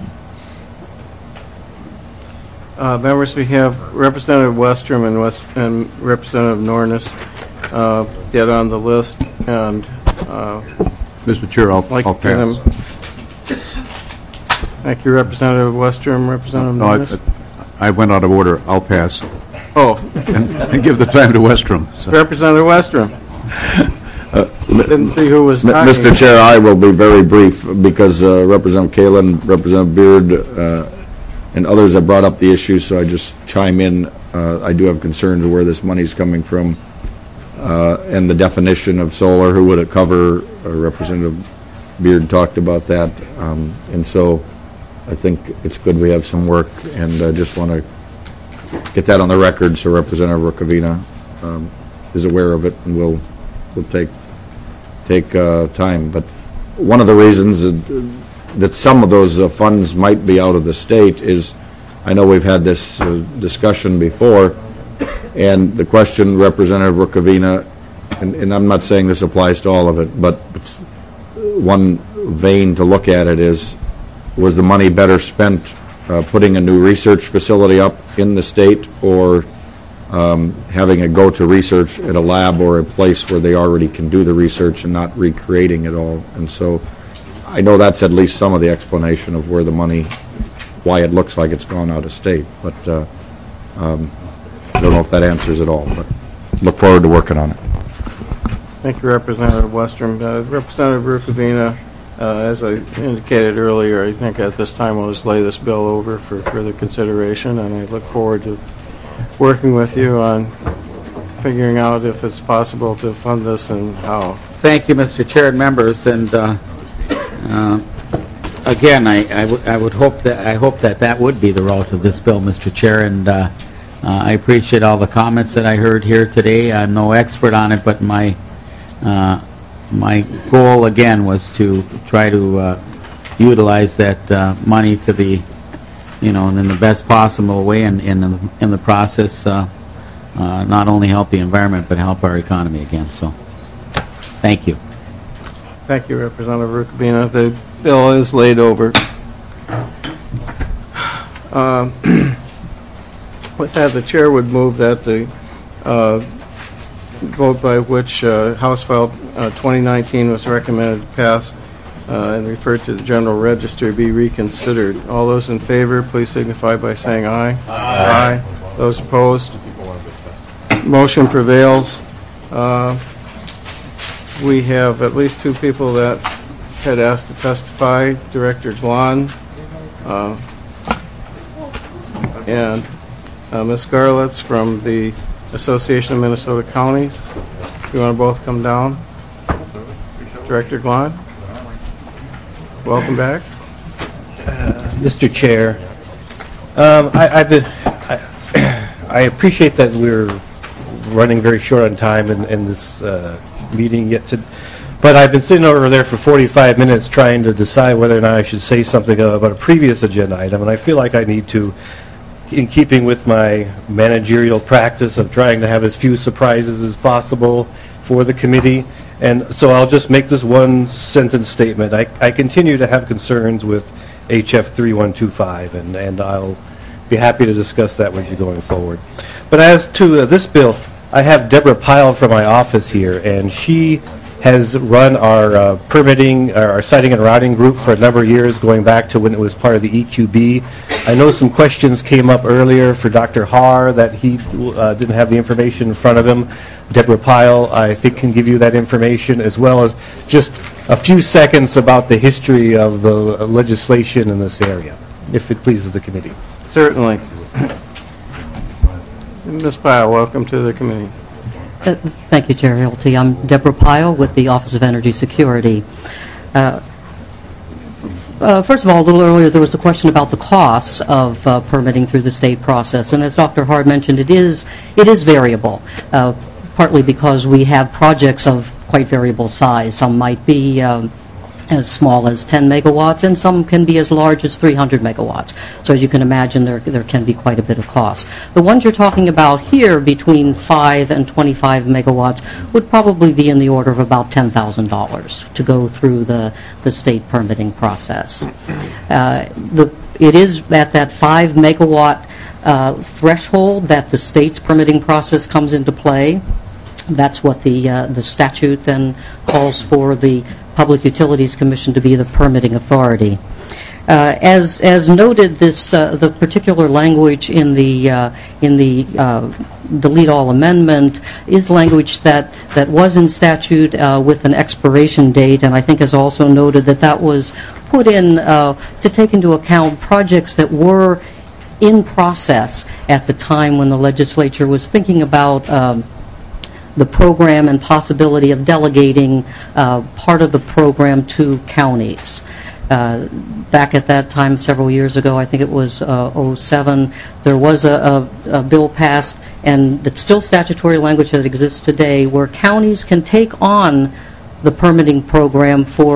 Members, we have Representative Westrom and Representative Nornis get on the list, and Mr. Chair, I'll pass. Thank you, Representative Westrom. Representative Nornis. I went out of order. I'll pass. Oh. and give the time to Westrom. So. Representative Westrom. Didn't see who was talking. Mr. Chair, I will be very brief because Representative Kalin, Representative Beard, and others have brought up the issue, so I just chime in. I do have concerns of where this money is coming from and the definition of solar. Who would it cover? Representative Beard talked about that. And so I think it's good we have some work, and I just want to get that on the record so Representative Rukavina is aware of it, and we'll take time. But one of the reasons that some of those funds might be out of the state is, I know we've had this discussion before, and the question, Representative Rukavina, and I'm not saying this applies to all of it, but it's one vein to look at it is, was the money better spent putting a new research facility up in the state, or having it go to research at a lab or a place where they already can do the research and not recreating it all? And so I know that's at least some of the explanation of where the money, why it looks like it's gone out of state, but I don't know if that answers it all, but look forward to working on it. Thank you, Representative Westrom. Representative Rukavina, as I indicated earlier, I think at this time we'll just lay this bill over for further consideration, and I look forward to working with you on figuring out if it's possible to fund this and how. Thank you, Mr. Chair and members, and again, I would hope that would be the route of this bill, Mr. Chair, and I appreciate all the comments that I heard here today. I'm no expert on it, but my goal again was to try to utilize that money to the, in the best possible way, and in the process, not only help the environment but help our economy again. So, thank you. Thank you, Representative Rukavina. The bill is laid over. With that, the chair would move that the vote by which House File 2019 was recommended to pass and referred to the General Register be reconsidered. All those in favor, please signify by saying aye. Aye. Those opposed? Motion prevails. We have at least two people that had asked to testify, Director Glahn and Ms. Garlitz from the Association of Minnesota Counties. You want to both come down? Director Glahn? Welcome back. Mr. Chair, I appreciate that we're running very short on time in this meeting but I've been sitting over there for 45 minutes trying to decide whether or not I should say something about a previous agenda item, and I feel like I need to, in keeping with my managerial practice of trying to have as few surprises as possible for the committee. And so I'll just make this one sentence statement. I continue to have concerns with HF 3125, and I'll be happy to discuss that with you going forward. But as to this bill, I have Deborah Pyle from my office here, and she has run our permitting, our siting and routing group for a number of years, going back to when it was part of the EQB. I know some questions came up earlier for Dr. Haar that he didn't have the information in front of him. Deborah Pyle, I think, can give you that information, as well as just a few seconds about the history of the legislation in this area, if it pleases the committee. Certainly. Ms. Pyle, welcome to the committee. Thank you, Chair Hilty. I'm Deborah Pyle with the Office of Energy Security. First of all, a little earlier there was a question about the costs of permitting through the state process, and as Dr. Hard mentioned, it is variable, partly because we have projects of quite variable size. Some might be as small as 10 megawatts, and some can be as large as 300 megawatts. So as you can imagine, there can be quite a bit of cost. The ones you're talking about here, between 5 and 25 megawatts, would probably be in the order of about $10,000 to go through the state permitting process. It is at that 5 megawatt threshold that the state's permitting process comes into play. That's what the statute then calls for the Public Utilities Commission to be the permitting authority. As noted, the particular language in the delete all amendment is language that was in statute with an expiration date, and I think is also noted that was put in to take into account projects that were in process at the time when the legislature was thinking about the program and possibility of delegating part of the program to counties. Back at that time, several years ago, I think it was 07, there was a bill passed, and it's still statutory language that exists today, where counties can take on the permitting program for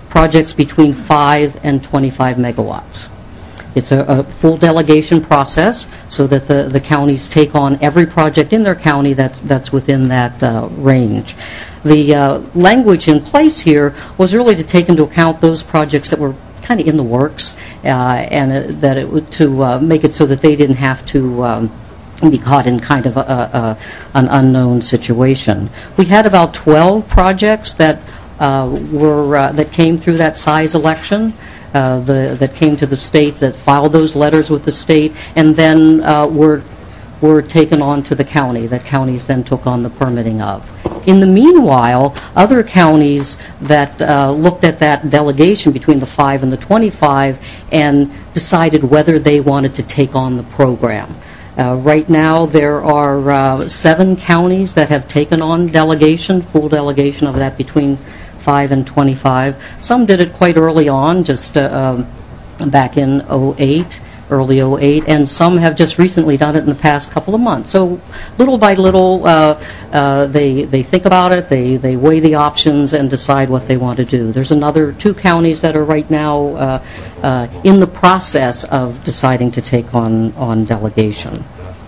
projects between 5 and 25 megawatts. It's a full delegation process so that the counties take on every project in their county that's within that range. The language in place here was really to take into account those projects that were kind of in the works, and that it would to make it so that they didn't have to be caught in kind of an unknown situation. We had about 12 projects that that came through that size election. That came to the state, that filed those letters with the state, and then were taken on to the county, that counties then took on the permitting of. In the meanwhile, other counties that looked at that delegation between the 5 and the 25 and decided whether they wanted to take on the program. Right now, there are 7 counties that have taken on delegation, full delegation of that between 5 and 25. Some did it quite early on, just back in early 08, and some have just recently done it in the past couple of months. So little by little, they think about it, they weigh the options and decide what they want to do. There's another 2 counties that are right now in the process of deciding to take on delegation.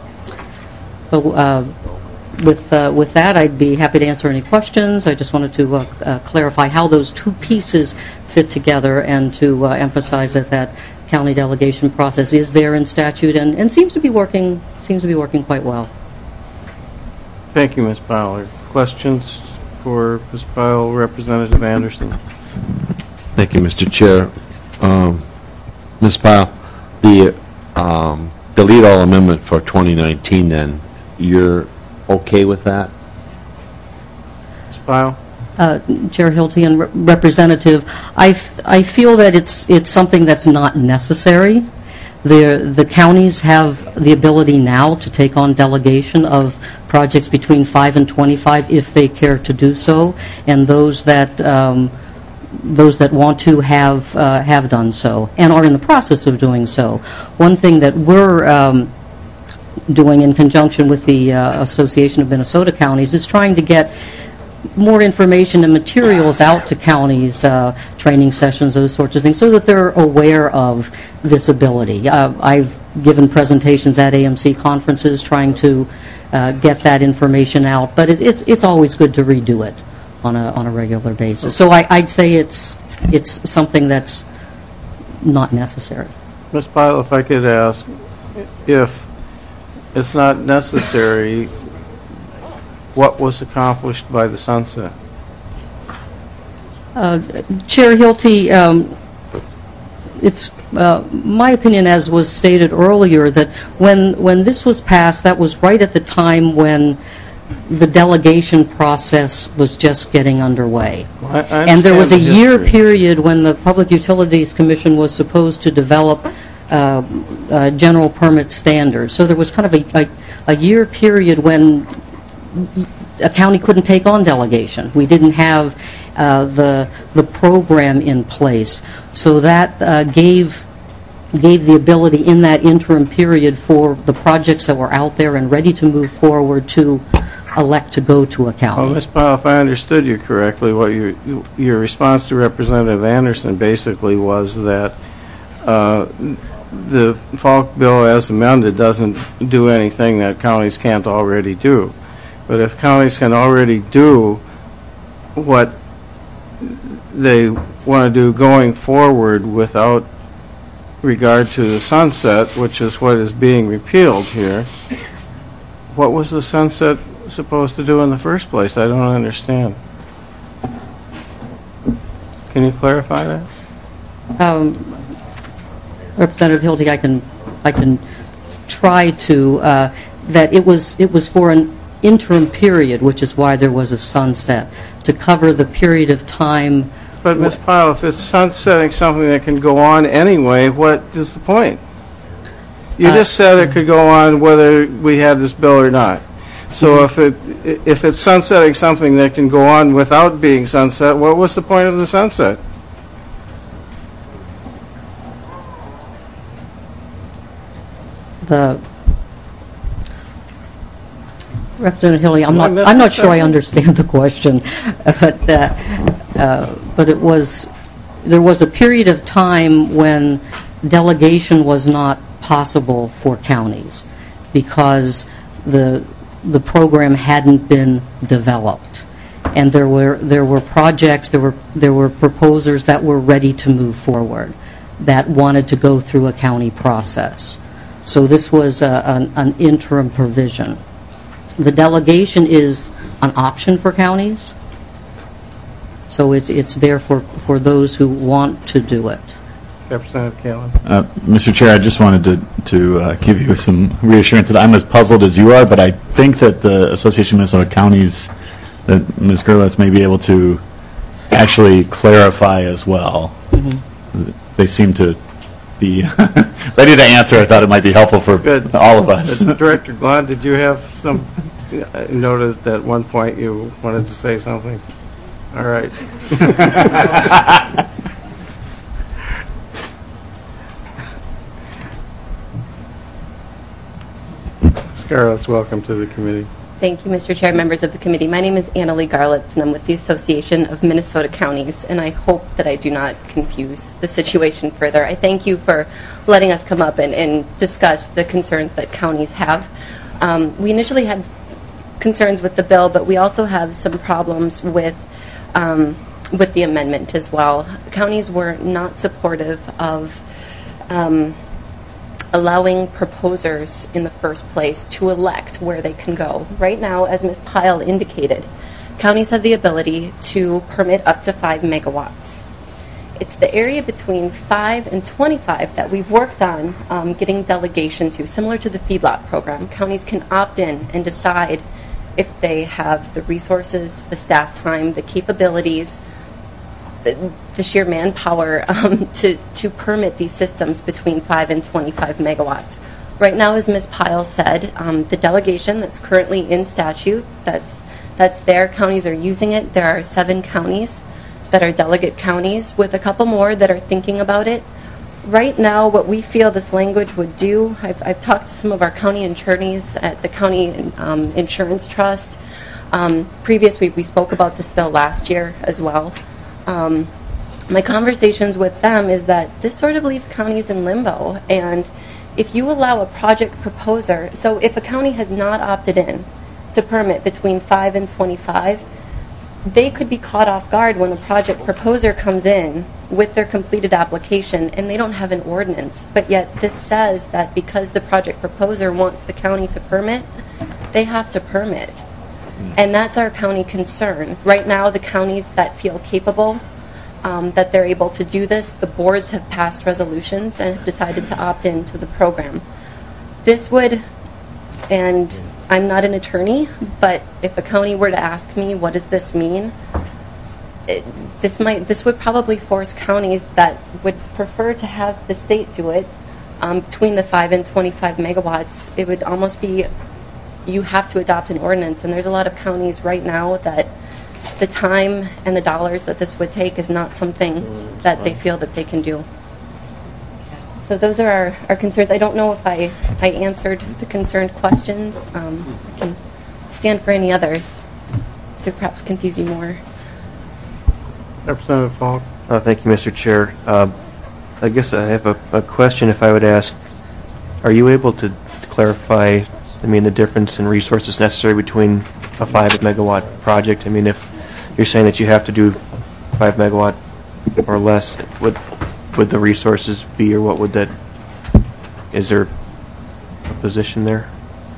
So, with that, I'd be happy to answer any questions. I just wanted to clarify how those 2 pieces fit together, and to emphasize that county delegation process is there in statute and seems to be working quite well. Thank you, Ms. Powell. Questions for Ms. Powell, Representative Anderson? Thank you, Mr. Chair. Ms. Powell, the delete all amendment for 2019, then, you're okay with that? Ms. Powell? Chair Hilty and Representative, I feel that it's something that's not necessary. The counties have the ability now to take on delegation of projects between 5 and 25 if they care to do so, and those that want to have done so and are in the process of doing so. One thing that we're doing in conjunction with the Association of Minnesota Counties is trying to get more information and materials out to counties, training sessions, those sorts of things, so that they're aware of this ability. I've given presentations at AMC conferences trying to get that information out, but it's always good to redo it on a regular basis. So I'd say it's something that's not necessary. Ms. Pyle, if I could ask, if it's not necessary, what was accomplished by the sunset? Chair Hilty, it's my opinion, as was stated earlier, that when this was passed, that was right at the time when the delegation process was just getting underway. And there was a year period when the Public Utilities Commission was supposed to develop general permit standards. So there was kind of a year period when a county couldn't take on delegation. We didn't have the program in place. So that gave the ability in that interim period for the projects that were out there and ready to move forward to elect to go to a county. Well, Ms. Powell, if I understood you correctly, what your response to Representative Anderson basically was that the Falk bill as amended doesn't do anything that counties can't already do. But if counties can already do what they want to do going forward without regard to the sunset, which is what is being repealed here, what was the sunset supposed to do in the first place? I don't understand. Can you clarify that? Representative Hilty, I can try to that it was for an interim period, which is why there was a sunset, to cover the period of time. But Ms. Pyle, if it's sunsetting something that can go on anyway, what is the point? You just said it could go on whether we had this bill or not. So if it's sunsetting something that can go on without being sunset, what was the point of the sunset? Representative Hilly, I'm not sure I understand the question, but it was there was a period of time when delegation was not possible for counties because the program hadn't been developed, and there were projects, there were proposers that were ready to move forward that wanted to go through a county process. So this was an interim provision. The delegation is an option for counties, so it's there for those who want to do it. Representative Kalin. Mr. Chair, I just wanted to give you some reassurance that I'm as puzzled as you are, but I think that the Association of Minnesota Counties, that Ms. Gerlitz may be able to actually clarify as well. Mm-hmm. They seem to be ready to answer. I thought it might be helpful for all of us. Director Glahn, did you have some, noticed at one point you wanted to say something? All right. Garlitz, welcome to the committee. Thank you, Mr. Chair, members of the committee. My name is Annalee Garlitz, and I'm with the Association of Minnesota Counties, and I hope that I do not confuse the situation further. I thank you for letting us come up and discuss the concerns that counties have. We initially had concerns with the bill, but we also have some problems with the amendment as well. Counties were not supportive of allowing proposers in the first place to elect where they can go. Right now, as Ms. Pyle indicated, counties have the ability to permit up to 5 megawatts. It's the area between 5 and 25 that we've worked on getting delegation to, similar to the feedlot program. Counties can opt in and decide if they have the resources, the staff time, the capabilities, the sheer manpower to permit these systems between 5 and 25 megawatts. Right now, as Ms. Pyle said, the delegation that's currently in statute, that's there, counties are using it. There are 7 counties that are delegate counties, with a couple more that are thinking about it. Right now, what we feel this language would do, I've talked to some of our county attorneys at the County Insurance Trust. Previously, we spoke about this bill last year as well. My conversations with them is that this sort of leaves counties in limbo, and if you allow a project proposer, so if a county has not opted in to permit between 5 and 25, they could be caught off guard when a project proposer comes in with their completed application and they don't have an ordinance, but yet this says that because the project proposer wants the county to permit, they have to permit. And that's our county concern. Right now, the counties that feel capable, that they're able to do this, the boards have passed resolutions and have decided to opt into the program. This would, and I'm not an attorney, but if a county were to ask me, what does this mean? This would probably force counties that would prefer to have the state do it between the 5 and 25 megawatts. It would almost be, you have to adopt an ordinance, and there's a lot of counties right now that the time and the dollars that this would take is not something that they feel that they can do. So those are our concerns. I don't know if I answered the concerned questions. I can stand for any others to perhaps confuse you more. Representative Falk. Thank you, Mr. Chair. I guess I have a question if I would ask. Are you able to clarify, the difference in resources necessary between a 5 megawatt project? If you're saying that you have to do 5 megawatt or less, would the resources be, or what would that, is there a position there?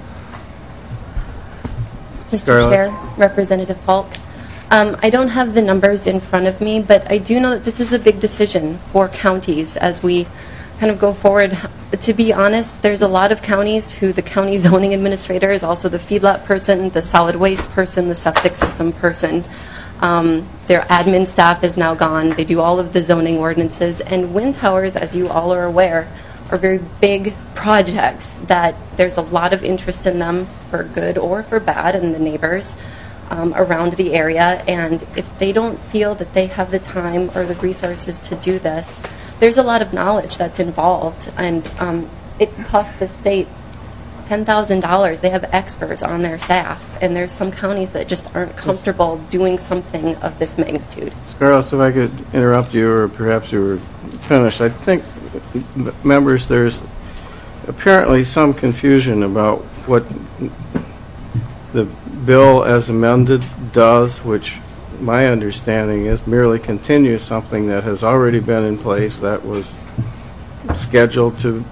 Mr. Chair, Representative Falk, I don't have the numbers in front of me, but I do know that this is a big decision for counties as we kind of go forward. To be honest, there's a lot of counties who the county zoning administrator is also the feedlot person, the solid waste person, the septic system person. Their admin staff is now gone. They do all of the zoning ordinances. And wind towers, as you all are aware, are very big projects that there's a lot of interest in them for good or for bad in the neighbors around the area. And if they don't feel that they have the time or the resources to do this, there's a lot of knowledge that's involved. And it costs the state $10,000, they have experts on their staff, and there's some counties that just aren't comfortable doing something of this magnitude. Carlos, if I could interrupt you, or perhaps you were finished. I think, members, there's apparently some confusion about what the bill as amended does, which my understanding is merely continues something that has already been in place that was scheduled to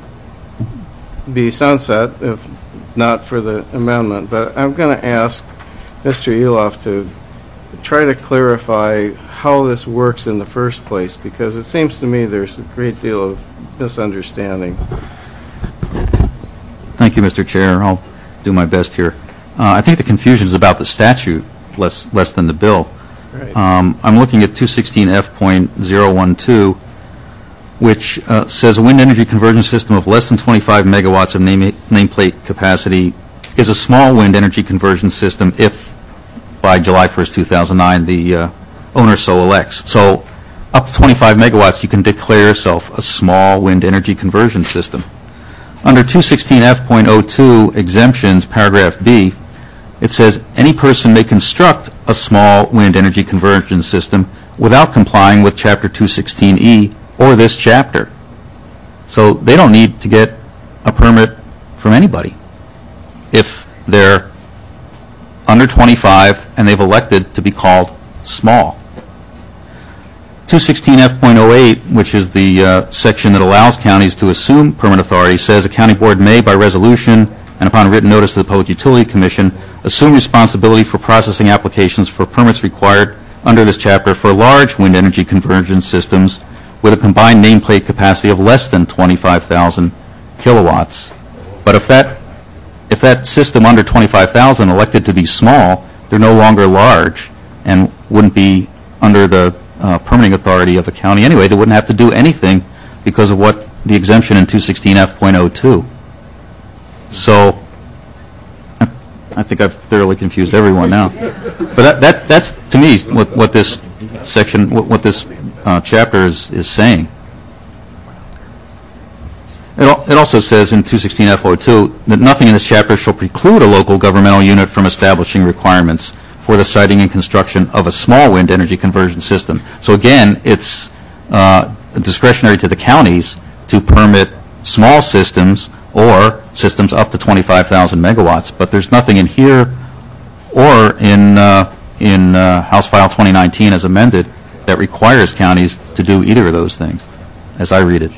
be sunset, if not for the amendment. But I'm going to ask Mr. Eloff to try to clarify how this works in the first place, because it seems to me there's a great deal of misunderstanding. Thank you, Mr. Chair. I'll do my best here. I think the confusion is about the statute, less than the bill. Right. I'm looking at 216F.012, which says a wind energy conversion system of less than 25 megawatts of nameplate capacity is a small wind energy conversion system if, by July 1st, 2009, the owner so elects. So up to 25 megawatts, you can declare yourself a small wind energy conversion system. Under 216F.02 exemptions, paragraph B, it says any person may construct a small wind energy conversion system without complying with Chapter 216E or this chapter. So they don't need to get a permit from anybody if they're under 25 and they've elected to be called small. 216F.08, which is the section that allows counties to assume permit authority, says a county board may, by resolution and upon written notice to the Public Utility Commission, assume responsibility for processing applications for permits required under this chapter for large wind energy conversion systems with a combined nameplate capacity of less than 25,000 kilowatts. But if that system under 25,000 elected to be small, they're no longer large and wouldn't be under the permitting authority of the county anyway. They wouldn't have to do anything because of what the exemption in 216F.02. So I think I've thoroughly confused everyone now. But that's to me what this section, what this chapter is saying. It also says in 216F.02 that nothing in this chapter shall preclude a local governmental unit from establishing requirements for the siting and construction of a small wind energy conversion system. So again, it's discretionary to the counties to permit small systems or systems up to 25,000 megawatts. But there's nothing in here or in House File 2019 as amended that requires counties to do either of those things, as I read it.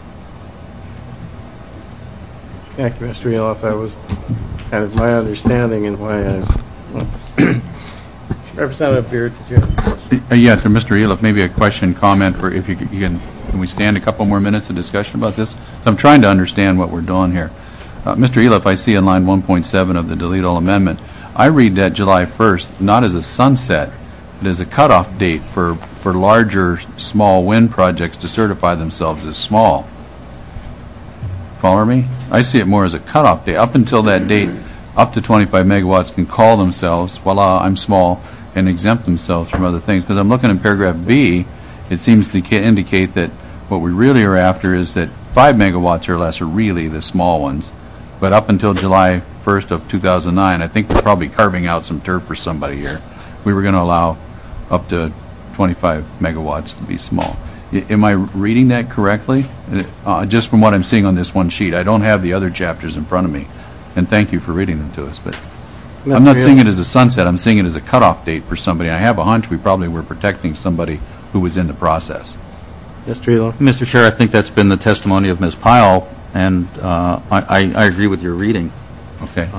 Thank you, Mr. Eloff. That was kind of my understanding and why I... Representative Beard, did you have a question? Yeah, to Mr. Eloff, maybe a question, comment, for if you can we stand a couple more minutes of discussion about this? So I'm trying to understand what we're doing here. Mr. Eloff, I see in line 1.7 of the delete all amendment, I read that July 1st not as a sunset, but as a cutoff date for larger small wind projects to certify themselves as small. Follow me? I see it more as a cutoff date. Up until that date, up to 25 megawatts can call themselves, voila, I'm small, and exempt themselves from other things. Because I'm looking in paragraph B, it seems to indicate that what we really are after is that 5 megawatts or less are really the small ones. But up until July 1st of 2009, I think we're probably carving out some turf for somebody here. We were going to allow up to 25 megawatts to be small. Am I reading that correctly? Just from what I'm seeing on this one sheet. I don't have the other chapters in front of me. And thank you for reading them to us. But I'm not seeing it as a sunset. I'm seeing it as a cutoff date for somebody. I have a hunch we probably were protecting somebody who was in the process. Mr. Eloff? Mr. Chair, I think that's been the testimony of Ms. Pyle, and I agree with your reading. Okay.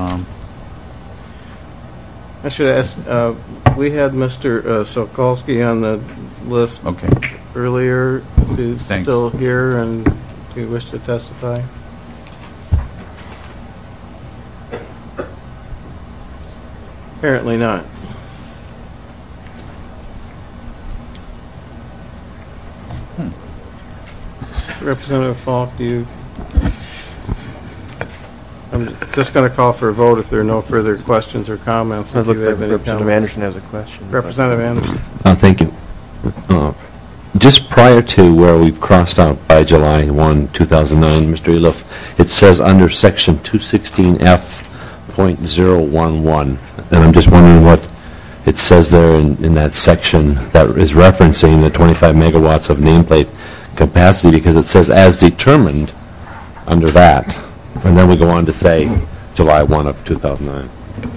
I should ask, we had Mr. Sokolsky on the list earlier. Is he still here, and do you wish to testify? Apparently not. Representative Falk, do you... I'm just going to call for a vote if there are no further questions or comments. Representative Anderson has a question. Representative Anderson. Thank you. just prior to where we've crossed out by July 1, 2009, Mr. Eliff, it says under section 216F.011, and I'm just wondering what it says there in that section that is referencing the 25 megawatts of nameplate capacity, because it says as determined under that, and then we go on to say July 1 of 2009.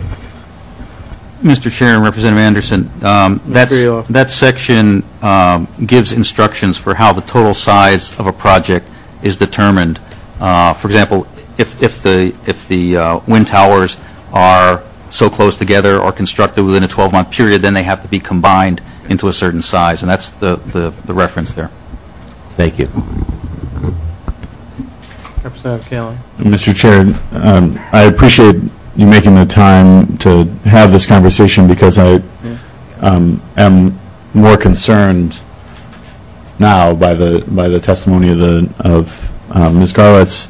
Mr. Chair and Representative Anderson, that section gives instructions for how the total size of a project is determined. For example, if the wind towers are so close together or constructed within a 12-month period, then they have to be combined into a certain size, and that's the reference there. Thank you. Representative Kaling. Mr. Chair, I appreciate you making the time to have this conversation, because I am more concerned now by the testimony of Ms. Garlitz.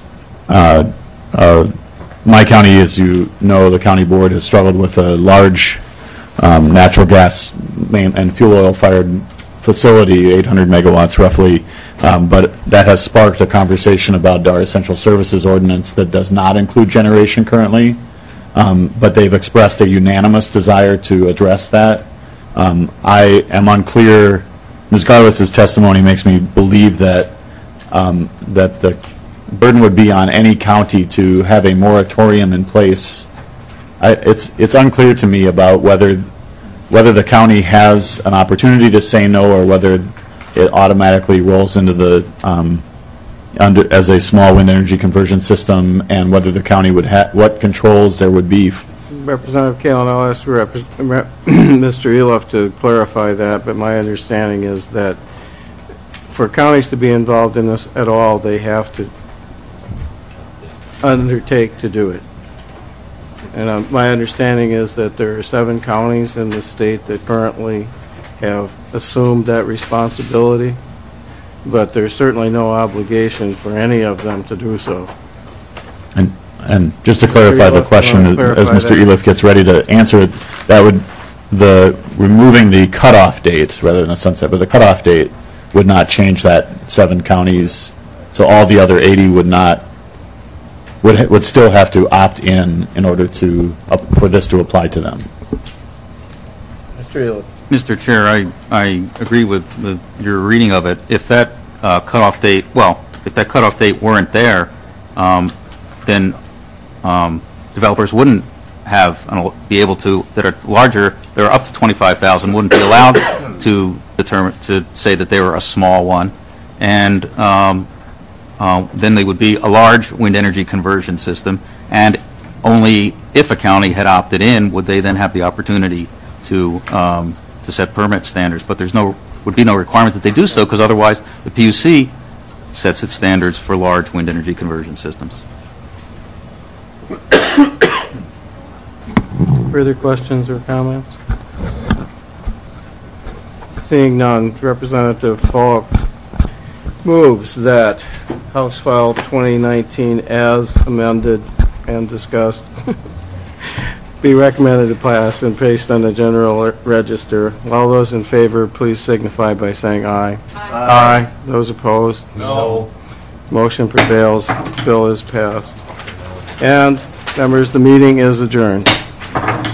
My county, as you know, the county board has struggled with a large natural gas and fuel oil fired facility, 800 megawatts roughly, but that has sparked a conversation about our essential services ordinance that does not include generation currently, but they've expressed a unanimous desire to address that. I am unclear. Ms. Garlitz's testimony makes me believe that that the burden would be on any county to have a moratorium in place. It's unclear to me about whether the county has an opportunity to say no, or whether it automatically rolls into the as a small wind energy conversion system, and whether the county would what controls there would be. Representative Kaling, I'll ask Mr. Eliff to clarify that, but my understanding is that for counties to be involved in this at all, they have to undertake to do it. And my understanding is that there are 7 counties in the state that currently have assumed that responsibility, but there's certainly no obligation for any of them to do so. And just to clarify the question, as Mr. Eliff gets ready to answer it, that would removing the cutoff date rather than a sunset, but the cutoff date would not change that 7 counties. So all the other 80 would still have to opt in order for this to apply to them. Mr. Eliff. Mr. Chair, I agree with your reading of it. If that cutoff date weren't there, then developers wouldn't be able to, that are larger, that are up to 25,000, wouldn't be allowed to say that they were a small one, and then they would be a large wind energy conversion system, and only if a county had opted in would they then have the opportunity to set permit standards. But would be no requirement that they do so, because otherwise the PUC sets its standards for large wind energy conversion systems. Further questions or comments? Seeing none, Representative Falk moves that House File 2019 as amended and discussed be recommended to pass and placed on the General Register. All those in favor, please signify by saying aye. Aye. Those opposed? No. Motion prevails. Bill is passed. And, members, the meeting is adjourned.